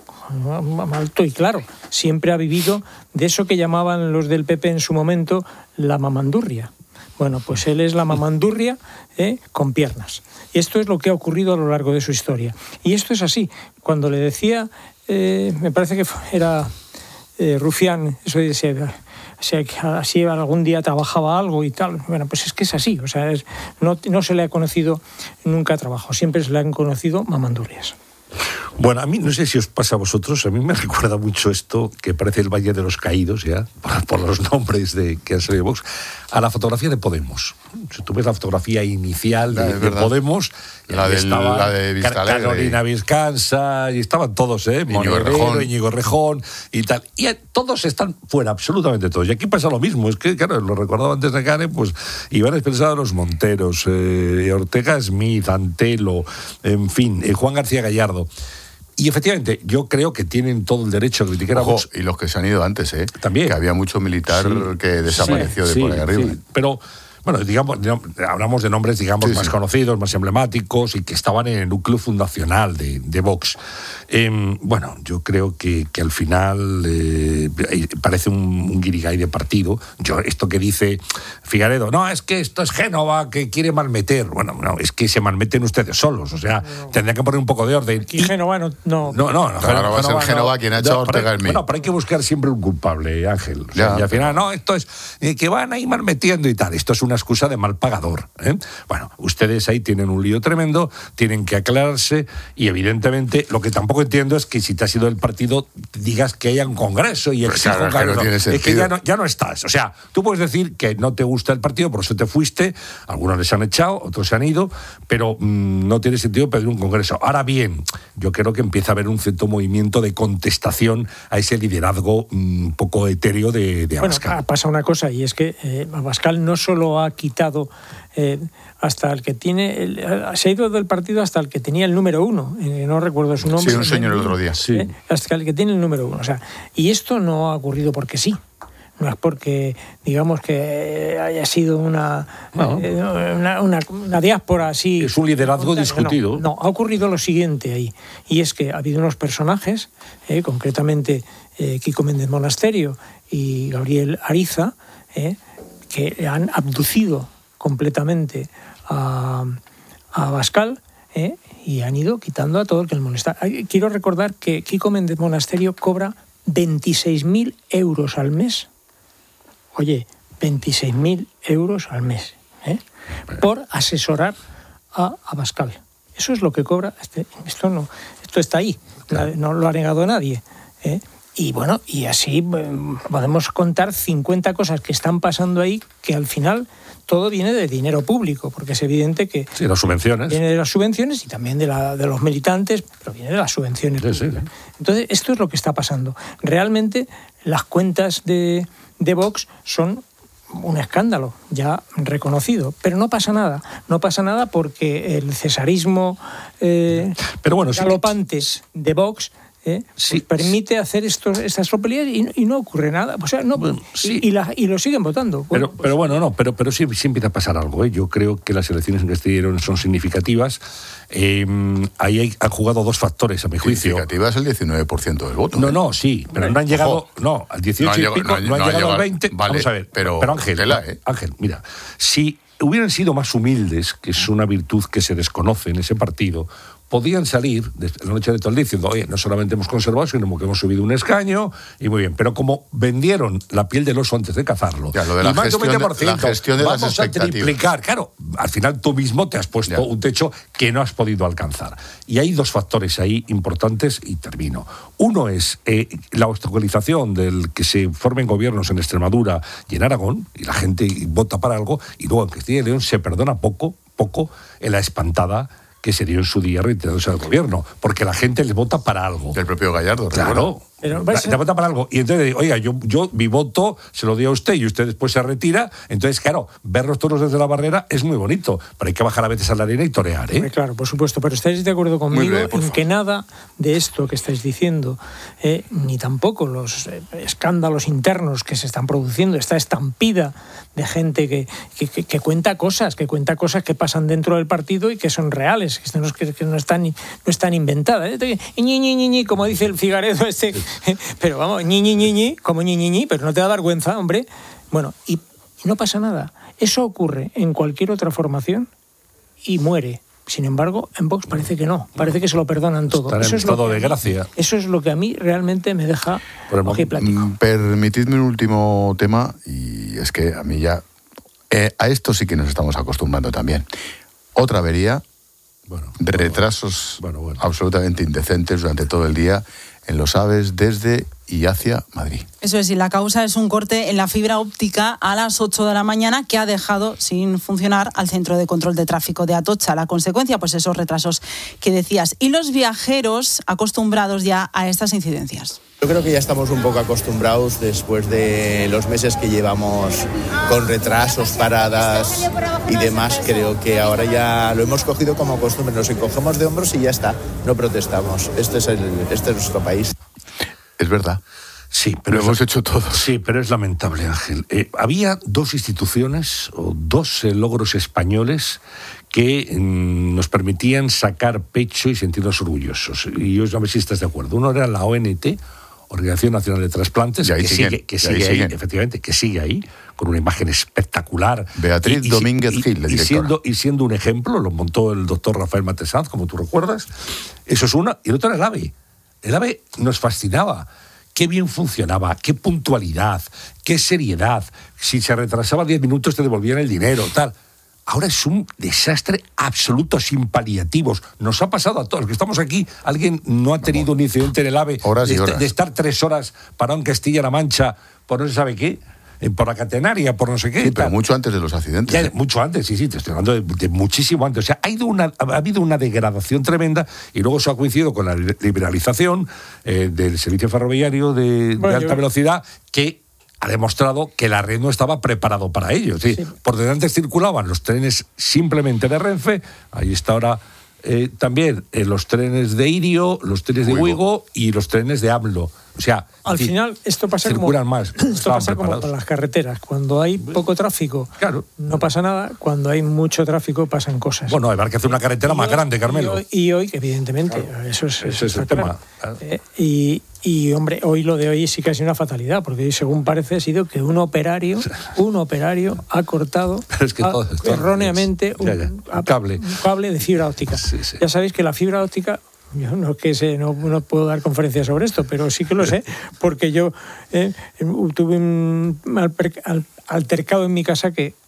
Speaker 4: alto y claro. Siempre ha vivido de eso que llamaban los del P P en su momento la mamandurria. Bueno, pues él es la mamandurria eh, con piernas. Y esto es lo que ha ocurrido a lo largo de su historia. Y esto es así. Cuando le decía, eh, me parece que era eh, Rufián, eso decía... O sea, que así algún día trabajaba algo y tal. Bueno, pues es que es así. O sea, es, no, no se le ha conocido nunca trabajo. Siempre se le han conocido mamandurrias.
Speaker 5: Bueno, a mí, no sé si os pasa a vosotros, a mí me recuerda mucho esto, que parece el Valle de los Caídos, ya, por, por los nombres de, que han salido de Vox, a la fotografía de Podemos. Si tú ves la fotografía inicial de, de Podemos,
Speaker 1: la, del,
Speaker 5: estaba
Speaker 1: la de Vista Alegre,
Speaker 5: Carolina Vizcanza, y estaban todos, ¿eh?
Speaker 1: Íñigo Errejón.
Speaker 5: Íñigo Errejón y tal. Y todos están fuera, absolutamente todos. Y aquí pasa lo mismo, es que, claro, lo recordaba antes de Karen, pues Iván Espinosa de los Monteros, eh, Ortega Smith, Antelo, en fin, eh, Juan García Gallardo. Y efectivamente, yo creo que tienen todo el derecho a criticar
Speaker 1: Ojo,
Speaker 5: a Vox.
Speaker 1: Y los que se han ido antes, ¿eh?
Speaker 5: También.
Speaker 1: Que había mucho militar sí, que desapareció sí, de
Speaker 5: sí,
Speaker 1: por ahí arriba.
Speaker 5: Sí. Pero, bueno, digamos, hablamos de nombres, digamos, sí, más sí. conocidos, más emblemáticos y que estaban en el núcleo fundacional de, de Vox. Eh, bueno, yo creo que, que al final eh, parece un, un guirigay de partido. Yo, esto que dice Figaredo, no, es que esto es Génova, que quiere malmeter. Bueno, no, es que se malmeten ustedes solos. O sea, no. tendrían que poner un poco de orden.
Speaker 4: Y, y Génova no... No,
Speaker 5: no, no, no
Speaker 1: claro, va a ser Génova no, quien ha echado
Speaker 5: no,
Speaker 1: Ortega en mí.
Speaker 5: Bueno, pero hay que buscar siempre un culpable, Ángel. O sea, y al final, no, esto es eh, que van ahí malmetiendo y tal. Esto es una excusa de mal pagador. ¿eh? Bueno, ustedes ahí tienen un lío tremendo, tienen que aclararse y evidentemente lo que tampoco entiendo es que si te has ido del partido digas que haya un congreso y exija un congreso.
Speaker 1: No
Speaker 5: es que ya no, ya no estás. O sea, tú puedes decir que no te gusta el partido, por eso te fuiste, algunos les han echado, otros se han ido, pero mmm, no tiene sentido pedir un congreso. Ahora bien, yo creo que empieza a haber un cierto movimiento de contestación a ese liderazgo un poco etéreo de, de Abascal.
Speaker 4: Bueno, pasa una cosa y es que eh, Abascal no solo ha quitado eh, hasta el que tiene, el, se ha ido del partido hasta el que tenía el número uno, eh, no recuerdo su nombre.
Speaker 1: Sí, un señor el otro día. Sí.
Speaker 4: Eh, hasta el que tiene el número uno. O sea, y esto no ha ocurrido porque sí. No es porque, digamos, que haya sido una, no. eh, una, una, una diáspora así...
Speaker 5: Es un liderazgo no, discutido.
Speaker 4: No, no, ha ocurrido lo siguiente ahí. Y es que ha habido unos personajes, eh, concretamente eh, Kiko Méndez Monasterio y Gabriel Ariza, eh, que han abducido completamente a, a Abascal eh, y han ido quitando a todo el que le molesta. Quiero recordar que Kiko Méndez Monasterio cobra veintiséis mil euros al mes. Oye, veintiséis mil euros al mes, ¿eh? por asesorar a Abascal. Eso es lo que cobra. Este, esto no, esto está ahí, claro. No lo ha negado nadie. ¿eh? y bueno, y así eh, podemos contar cincuenta cosas que están pasando ahí que al final todo viene de dinero público, porque es evidente que...
Speaker 5: Sí, las subvenciones.
Speaker 4: Viene de las subvenciones y también de, la, de los militantes, pero viene de las subvenciones. Sí, sí, sí. Entonces, esto es lo que está pasando. Realmente, las cuentas de, de Vox son un escándalo ya reconocido, pero no pasa nada. No pasa nada porque el cesarismo eh,
Speaker 5: pero bueno,
Speaker 4: galopantes
Speaker 5: sí que...
Speaker 4: de Vox... ¿Eh?
Speaker 5: Sí,
Speaker 4: pues permite hacer estos, estas tropelías y, y no ocurre nada. O sea, no,
Speaker 5: bueno, sí.
Speaker 4: y, y, la, y lo siguen votando.
Speaker 5: Pero
Speaker 4: bueno,
Speaker 5: pues, pero bueno, no, pero, pero sí, sí empieza a pasar algo. ¿eh? Yo creo que las elecciones que se dieron son significativas. Eh, ahí hay, han jugado dos factores, a mi juicio.
Speaker 1: Significativa es el diecinueve por ciento del voto.
Speaker 5: No, no, sí, pero no han llegado... Ojo. No, al dieciocho no y pico, no, no, no han no llegado al veinte.
Speaker 1: Vale,
Speaker 5: vamos a ver,
Speaker 1: pero,
Speaker 5: pero Ángel,
Speaker 1: tela, ¿eh?
Speaker 5: Ángel, mira, si hubieran sido más humildes, que es una virtud que se desconoce en ese partido, podían salir de la noche de todo el día diciendo, oye, no solamente hemos conservado, sino que hemos subido un escaño, y muy bien. Pero como vendieron la piel del oso antes de cazarlo,
Speaker 1: ya, lo de la
Speaker 5: y más
Speaker 1: gestión,
Speaker 5: de un veinte por ciento,
Speaker 1: la gestión de
Speaker 5: vamos
Speaker 1: las
Speaker 5: a triplicar. Claro, al final tú mismo te has puesto ya. un techo que no has podido alcanzar. Y hay dos factores ahí importantes, y termino. Uno es eh, la obstaculización del que se formen gobiernos en Extremadura y en Aragón, y la gente vota para algo, y luego en Castilla y León se perdona poco, poco en la espantada que se dio en su día retirándose del gobierno, porque la gente les vota para algo.
Speaker 1: Del propio Gallardo,
Speaker 5: claro. Pero, la, la vota para algo. Y entonces, oiga, yo, yo mi voto se lo doy a usted y usted después se retira. Entonces, claro, ver los toros desde la barrera es muy bonito, pero hay que bajar a veces a la arena y torear, ¿eh?
Speaker 4: Claro, por supuesto. Pero estáis de acuerdo conmigo
Speaker 1: breve,
Speaker 4: en que nada de esto que estáis diciendo, eh, ni tampoco los eh, escándalos internos que se están produciendo, esta estampida de gente que, que, que, que cuenta cosas, que cuenta cosas que pasan dentro del partido y que son reales, que no, que, que no, están, no están inventadas. ¿eh? Ñi, ñi, ñi, ñi, como dice el Figaredo este... Pero vamos, ñi, ñi, ñi, ñi, como ñi, ñi, ñi, pero no te da vergüenza, hombre. Bueno, y, y no pasa nada. Eso ocurre en cualquier otra formación y muere. Sin embargo, en Vox parece que no. Parece que se lo perdonan todo.
Speaker 5: Están en
Speaker 4: eso es
Speaker 5: estado
Speaker 4: lo que
Speaker 5: de gracia.
Speaker 4: Eso es lo que a mí realmente me deja ojiplático.
Speaker 1: Permitidme un último tema, y es que a mí ya... Eh, a esto sí que nos estamos acostumbrando también. Otra avería, bueno, retrasos bueno, bueno. absolutamente indecentes durante todo el día en los AVEs desde y hacia Madrid.
Speaker 7: Eso es, y la causa es un corte en la fibra óptica a las ocho de la mañana que ha dejado sin funcionar al Centro de Control de Tráfico de Atocha. La consecuencia, pues esos retrasos que decías. Y los viajeros acostumbrados ya a estas incidencias.
Speaker 9: Yo creo que ya estamos un poco acostumbrados después de los meses que llevamos con retrasos, paradas y demás. Creo que ahora ya lo hemos cogido como costumbre, nos encogemos de hombros y ya está, no protestamos. Este es, el, este es nuestro país.
Speaker 1: Es verdad.
Speaker 5: Sí, pero
Speaker 1: lo hemos hecho todo.
Speaker 5: Sí, pero es lamentable, Ángel. Eh, había dos instituciones o dos eh, logros españoles que mm, nos permitían sacar pecho y sentirnos orgullosos. Y yo a ver si estás de acuerdo. Uno era la O N T, Organización Nacional de Trasplantes, que siguen, sigue, que sigue ahí, efectivamente, que sigue ahí, con una imagen espectacular.
Speaker 1: Beatriz
Speaker 5: y, y,
Speaker 1: Domínguez
Speaker 5: y,
Speaker 1: Gil, la
Speaker 5: y,
Speaker 1: directora.
Speaker 5: siendo, y siendo un ejemplo, lo montó el doctor Rafael Matesanz, como tú recuerdas. Eso es una. Y el otro era el AVE. El AVE nos fascinaba. Qué bien funcionaba, qué puntualidad, qué seriedad. Si se retrasaba diez minutos te devolvían el dinero, tal. Ahora es un desastre absoluto, sin paliativos. Nos ha pasado a todos los que estamos aquí. ¿Alguien no ha tenido un incidente en el AVE
Speaker 1: horas y
Speaker 5: de,
Speaker 1: horas.
Speaker 5: de estar tres horas parado en Castilla-La Mancha por no se sabe qué? Por la catenaria, por no sé qué.
Speaker 1: Sí, pero mucho antes de los accidentes.
Speaker 5: Ya, mucho antes, sí, sí, te estoy hablando de, de muchísimo antes. O sea, ha, ido una, ha habido una degradación tremenda y luego eso ha coincidido con la liberalización eh, del servicio ferroviario de, bueno, de alta yo... velocidad, que ha demostrado que la red no estaba preparado para ello. Sí, sí. Por delante circulaban los trenes simplemente de Renfe, ahí está ahora eh, también eh, los trenes de Irio, los trenes de Wigo y los trenes de AMLO. O sea,
Speaker 4: al
Speaker 5: sí,
Speaker 4: final esto pasa como
Speaker 5: más,
Speaker 4: esto pasa como con las carreteras. Cuando hay poco tráfico,
Speaker 5: claro, no
Speaker 4: pasa nada. Cuando hay mucho tráfico pasan cosas.
Speaker 5: Bueno, habrá que hacer una carretera
Speaker 4: y
Speaker 5: más
Speaker 4: hoy,
Speaker 5: grande, Carmelo.
Speaker 4: Y hoy, y hoy evidentemente, claro, eso es,
Speaker 5: ese es el
Speaker 4: claro.
Speaker 5: tema. Claro.
Speaker 4: Eh, y, y hombre, hoy lo de hoy sí que ha sido una fatalidad, porque hoy, según parece, ha sido que un operario, un operario ha cortado
Speaker 5: es que todo,
Speaker 4: ha, erróneamente
Speaker 5: es, ya, ya, un, un, cable.
Speaker 4: un cable de fibra óptica.
Speaker 5: Sí, sí.
Speaker 4: Ya sabéis que la fibra óptica, yo no que sé, no, no puedo dar conferencias sobre esto, pero sí que lo sé, porque yo eh, tuve un altercado en mi casa que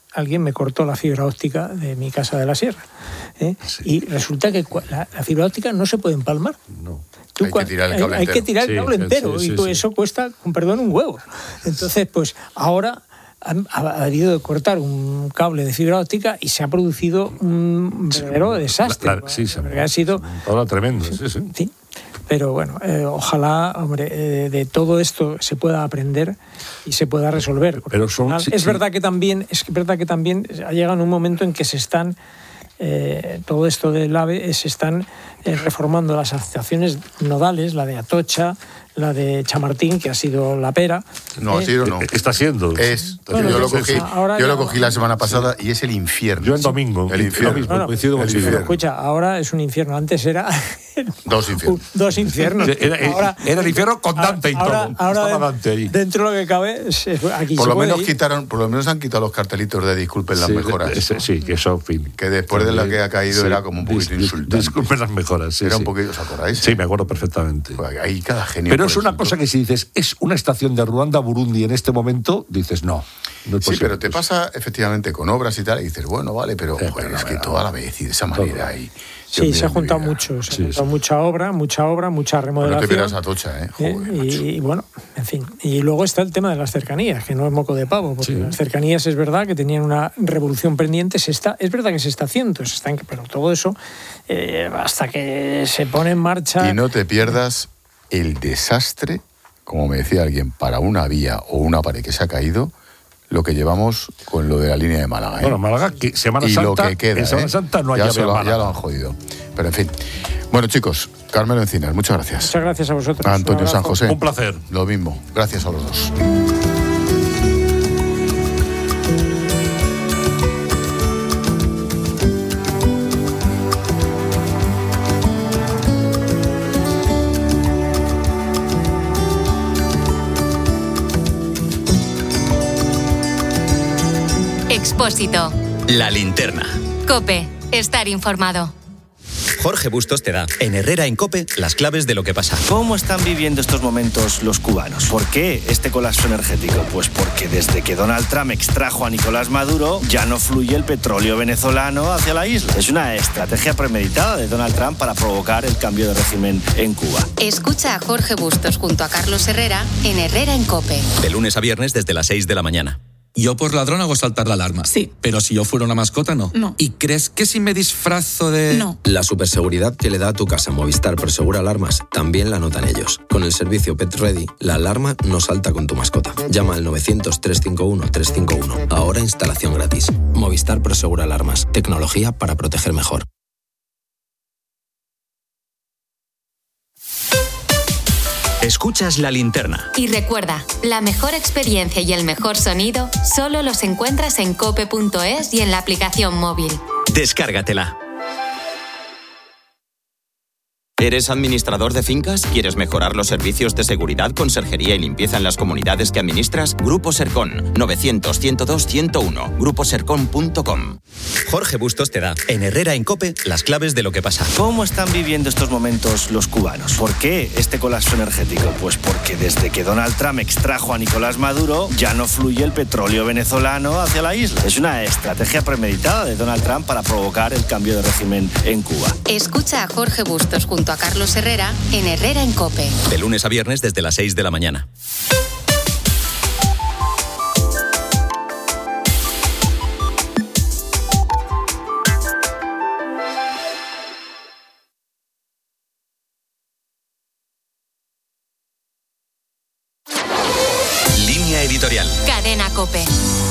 Speaker 4: alguien me cortó la fibra óptica de mi casa de la Sierra. ¿eh? Sí. Y resulta que la, la fibra óptica no se puede empalmar.
Speaker 5: No.
Speaker 4: Tú,
Speaker 1: hay, que tirar el cable
Speaker 4: hay, hay que tirar el cable
Speaker 5: sí,
Speaker 4: entero,
Speaker 5: sí, sí,
Speaker 4: y
Speaker 5: sí.
Speaker 4: eso cuesta, con perdón, un huevo. Entonces, pues ahora ha, ha habido de cortar un cable de fibra óptica y se ha producido un verdadero desastre.
Speaker 5: La, la, sí, se
Speaker 4: ha sido
Speaker 5: todo tremendo, sí, sí. sí.
Speaker 4: sí. Pero bueno, eh, ojalá, hombre, eh, de todo esto se pueda aprender y se pueda resolver.
Speaker 5: Pero son,
Speaker 4: final,
Speaker 5: sí,
Speaker 4: es
Speaker 5: sí.
Speaker 4: verdad que también, es verdad que también ha llegado en un momento en que se están eh, todo esto del AVE se están eh, reformando las estaciones nodales, la de Atocha, la de Chamartín, que ha sido la pera.
Speaker 1: No,
Speaker 4: eh,
Speaker 1: ha sido no.
Speaker 5: Está siendo.
Speaker 1: Es.
Speaker 4: Bueno,
Speaker 1: yo lo
Speaker 4: pues,
Speaker 1: cogí,
Speaker 4: ahora
Speaker 1: yo
Speaker 4: ya-
Speaker 1: lo cogí la semana pasada y es el infierno.
Speaker 5: Yo el domingo.
Speaker 1: El infierno.
Speaker 5: Lo mismo,
Speaker 4: Bueno,
Speaker 5: coincido
Speaker 1: el
Speaker 5: contigo.
Speaker 1: infierno.
Speaker 4: Escucha, ahora es un infierno. Antes era
Speaker 1: Dos infiernos.
Speaker 4: dos infiernos.
Speaker 5: Era, era- era el infierno con Dante y
Speaker 4: ahora,
Speaker 5: todo.
Speaker 4: ahora
Speaker 5: Estaba
Speaker 4: de-
Speaker 5: Dante ahí.
Speaker 4: dentro de lo que cabe, es- es- aquí
Speaker 1: Por
Speaker 4: se
Speaker 1: lo
Speaker 4: puede
Speaker 1: menos
Speaker 4: ir.
Speaker 1: quitaron, por lo menos han quitado los cartelitos de disculpen las
Speaker 5: Sí,
Speaker 1: mejoras.
Speaker 5: ese- sí, que eso, en fin.
Speaker 1: Que después de la que ha caído
Speaker 5: Sí.
Speaker 1: era como un poquito
Speaker 5: Dis-
Speaker 1: insultante.
Speaker 5: Disculpen las mejoras, sí.
Speaker 1: Era
Speaker 5: sí.
Speaker 1: un poquito, ¿os acordáis?
Speaker 5: Sí, me acuerdo perfectamente.
Speaker 1: Pues ahí cada genio.
Speaker 5: Pero
Speaker 1: por
Speaker 5: es
Speaker 1: el
Speaker 5: una
Speaker 1: insulto.
Speaker 5: cosa que si dices, es una estación de Ruanda, Burundi en este momento, dices, no. no es
Speaker 1: Sí,
Speaker 5: posible.
Speaker 1: pero te pasa efectivamente con obras y tal, y dices, bueno, vale, pero,
Speaker 5: Eh,
Speaker 1: joder,
Speaker 5: pero
Speaker 1: es
Speaker 5: no,
Speaker 1: que
Speaker 5: no,
Speaker 1: toda la vez y de esa manera. Y,
Speaker 4: Sí,
Speaker 1: Dios
Speaker 4: se ha
Speaker 1: mío,
Speaker 4: juntado
Speaker 1: mi vida.
Speaker 4: mucho, se ha
Speaker 5: Sí,
Speaker 4: juntado
Speaker 5: sí.
Speaker 4: mucha obra, mucha obra, mucha
Speaker 1: No te
Speaker 4: remodelación.
Speaker 1: pierdas a Tocha, ¿eh?
Speaker 4: ¿eh?
Speaker 1: Joder,
Speaker 4: y,
Speaker 1: macho.
Speaker 4: y bueno, en fin. Y luego está el tema de las cercanías, que no es moco de pavo, porque
Speaker 5: Sí.
Speaker 4: las cercanías es verdad que tenían una revolución pendiente, se está, es verdad que se está haciendo, se está en- pero todo eso, eh, hasta que se pone en marcha.
Speaker 1: Y no te pierdas el desastre, como me decía alguien, para una vía o una pared que se ha caído, lo que llevamos con lo de la línea de Málaga. ¿eh?
Speaker 5: Bueno, Málaga, que Semana
Speaker 1: y
Speaker 5: Santa,
Speaker 1: lo que queda,
Speaker 5: en Semana
Speaker 1: ¿eh?
Speaker 5: Santa no hay
Speaker 1: ya,
Speaker 5: llave
Speaker 1: se lo,
Speaker 5: a
Speaker 1: ya
Speaker 5: Málaga.
Speaker 1: lo han jodido. Pero en fin. Bueno, chicos, Carmelo Encinas, muchas gracias.
Speaker 4: Muchas gracias a vosotros.
Speaker 1: A
Speaker 4: Un
Speaker 1: Antonio
Speaker 4: abrazo.
Speaker 1: San José.
Speaker 5: Un placer.
Speaker 1: Lo mismo. Gracias a los dos.
Speaker 3: Expósito.
Speaker 2: La linterna.
Speaker 3: Cope. Estar informado.
Speaker 2: Jorge Bustos te da, en Herrera en COPE, las claves de lo que pasa.
Speaker 10: ¿Cómo están viviendo estos momentos los cubanos? ¿Por qué este colapso energético? Pues porque desde que Donald Trump extrajo a Nicolás Maduro, ya no fluye el petróleo venezolano hacia la isla. Es una estrategia premeditada de Donald Trump para provocar el cambio de régimen en Cuba.
Speaker 3: Escucha a Jorge Bustos junto a Carlos Herrera en Herrera en Cope.
Speaker 2: De lunes a viernes desde las seis de la mañana.
Speaker 16: Yo por ladrón hago saltar la alarma.
Speaker 22: Sí.
Speaker 16: Pero si yo fuera una mascota, no.
Speaker 22: No.
Speaker 16: ¿Y crees que si me disfrazo de...?
Speaker 22: No.
Speaker 11: La superseguridad que le da a tu casa Movistar Prosegura Alarmas también la notan ellos. Con el servicio Pet Ready, la alarma no salta con tu mascota. Llama al novecientos, trescientos cincuenta y uno, trescientos cincuenta y uno. Ahora instalación gratis. Movistar Prosegura Alarmas. Tecnología para proteger mejor.
Speaker 2: Escuchas La Linterna.
Speaker 3: Y recuerda, la mejor experiencia y el mejor sonido solo los encuentras en cope punto es y en la aplicación móvil.
Speaker 2: Descárgatela.
Speaker 23: ¿Eres administrador de fincas? ¿Quieres mejorar los servicios de seguridad, conserjería y limpieza en las comunidades que administras? Grupo Sercon, novecientos, ciento dos, ciento uno, grupo sercon punto com.
Speaker 2: Jorge Bustos te da, en Herrera en COPE, las claves de lo que pasa.
Speaker 10: ¿Cómo están viviendo estos momentos los cubanos? ¿Por qué este colapso energético? Pues porque desde que Donald Trump extrajo a Nicolás Maduro, ya no fluye el petróleo venezolano hacia la isla. Es una estrategia premeditada de Donald Trump para provocar el cambio de régimen en Cuba.
Speaker 3: Escucha a Jorge Bustos junto a Carlos Herrera en Herrera en Cope.
Speaker 2: De lunes a viernes desde las seis de la mañana. Línea editorial.
Speaker 3: Cadena Cope.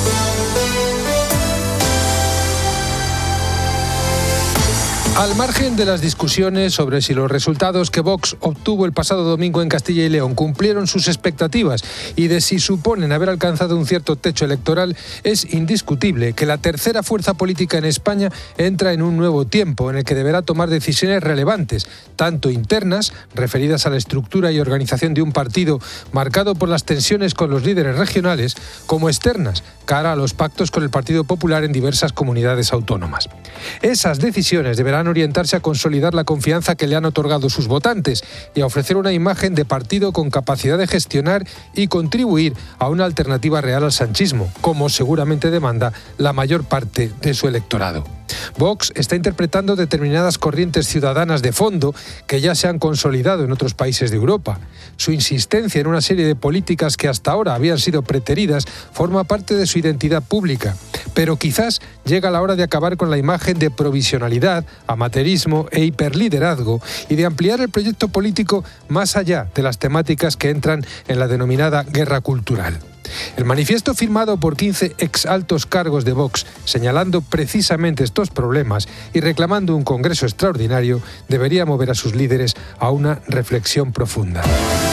Speaker 24: Al margen de las discusiones sobre si los resultados que Vox obtuvo el pasado domingo en Castilla y León cumplieron sus expectativas y de si suponen haber alcanzado un cierto techo electoral, es indiscutible que la tercera fuerza política en España entra en un nuevo tiempo en el que deberá tomar decisiones relevantes, tanto internas, referidas a la estructura y organización de un partido marcado por las tensiones con los líderes regionales, como externas, cara a los pactos con el Partido Popular en diversas comunidades autónomas. Esas decisiones deberán deberán orientarse a consolidar la confianza que le han otorgado sus votantes y a ofrecer una imagen de partido con capacidad de gestionar y contribuir a una alternativa real al sanchismo, como seguramente demanda la mayor parte de su electorado. Vox está interpretando determinadas corrientes ciudadanas de fondo que ya se han consolidado en otros países de Europa. Su insistencia en una serie de políticas que hasta ahora habían sido preteridas forma parte de su identidad pública. Pero quizás llega la hora de acabar con la imagen de provisionalidad, amateurismo e hiperliderazgo y de ampliar el proyecto político más allá de las temáticas que entran en la denominada guerra cultural. El manifiesto firmado por quince ex altos cargos de Vox, señalando precisamente estos problemas y reclamando un congreso extraordinario, debería mover a sus líderes a una reflexión profunda.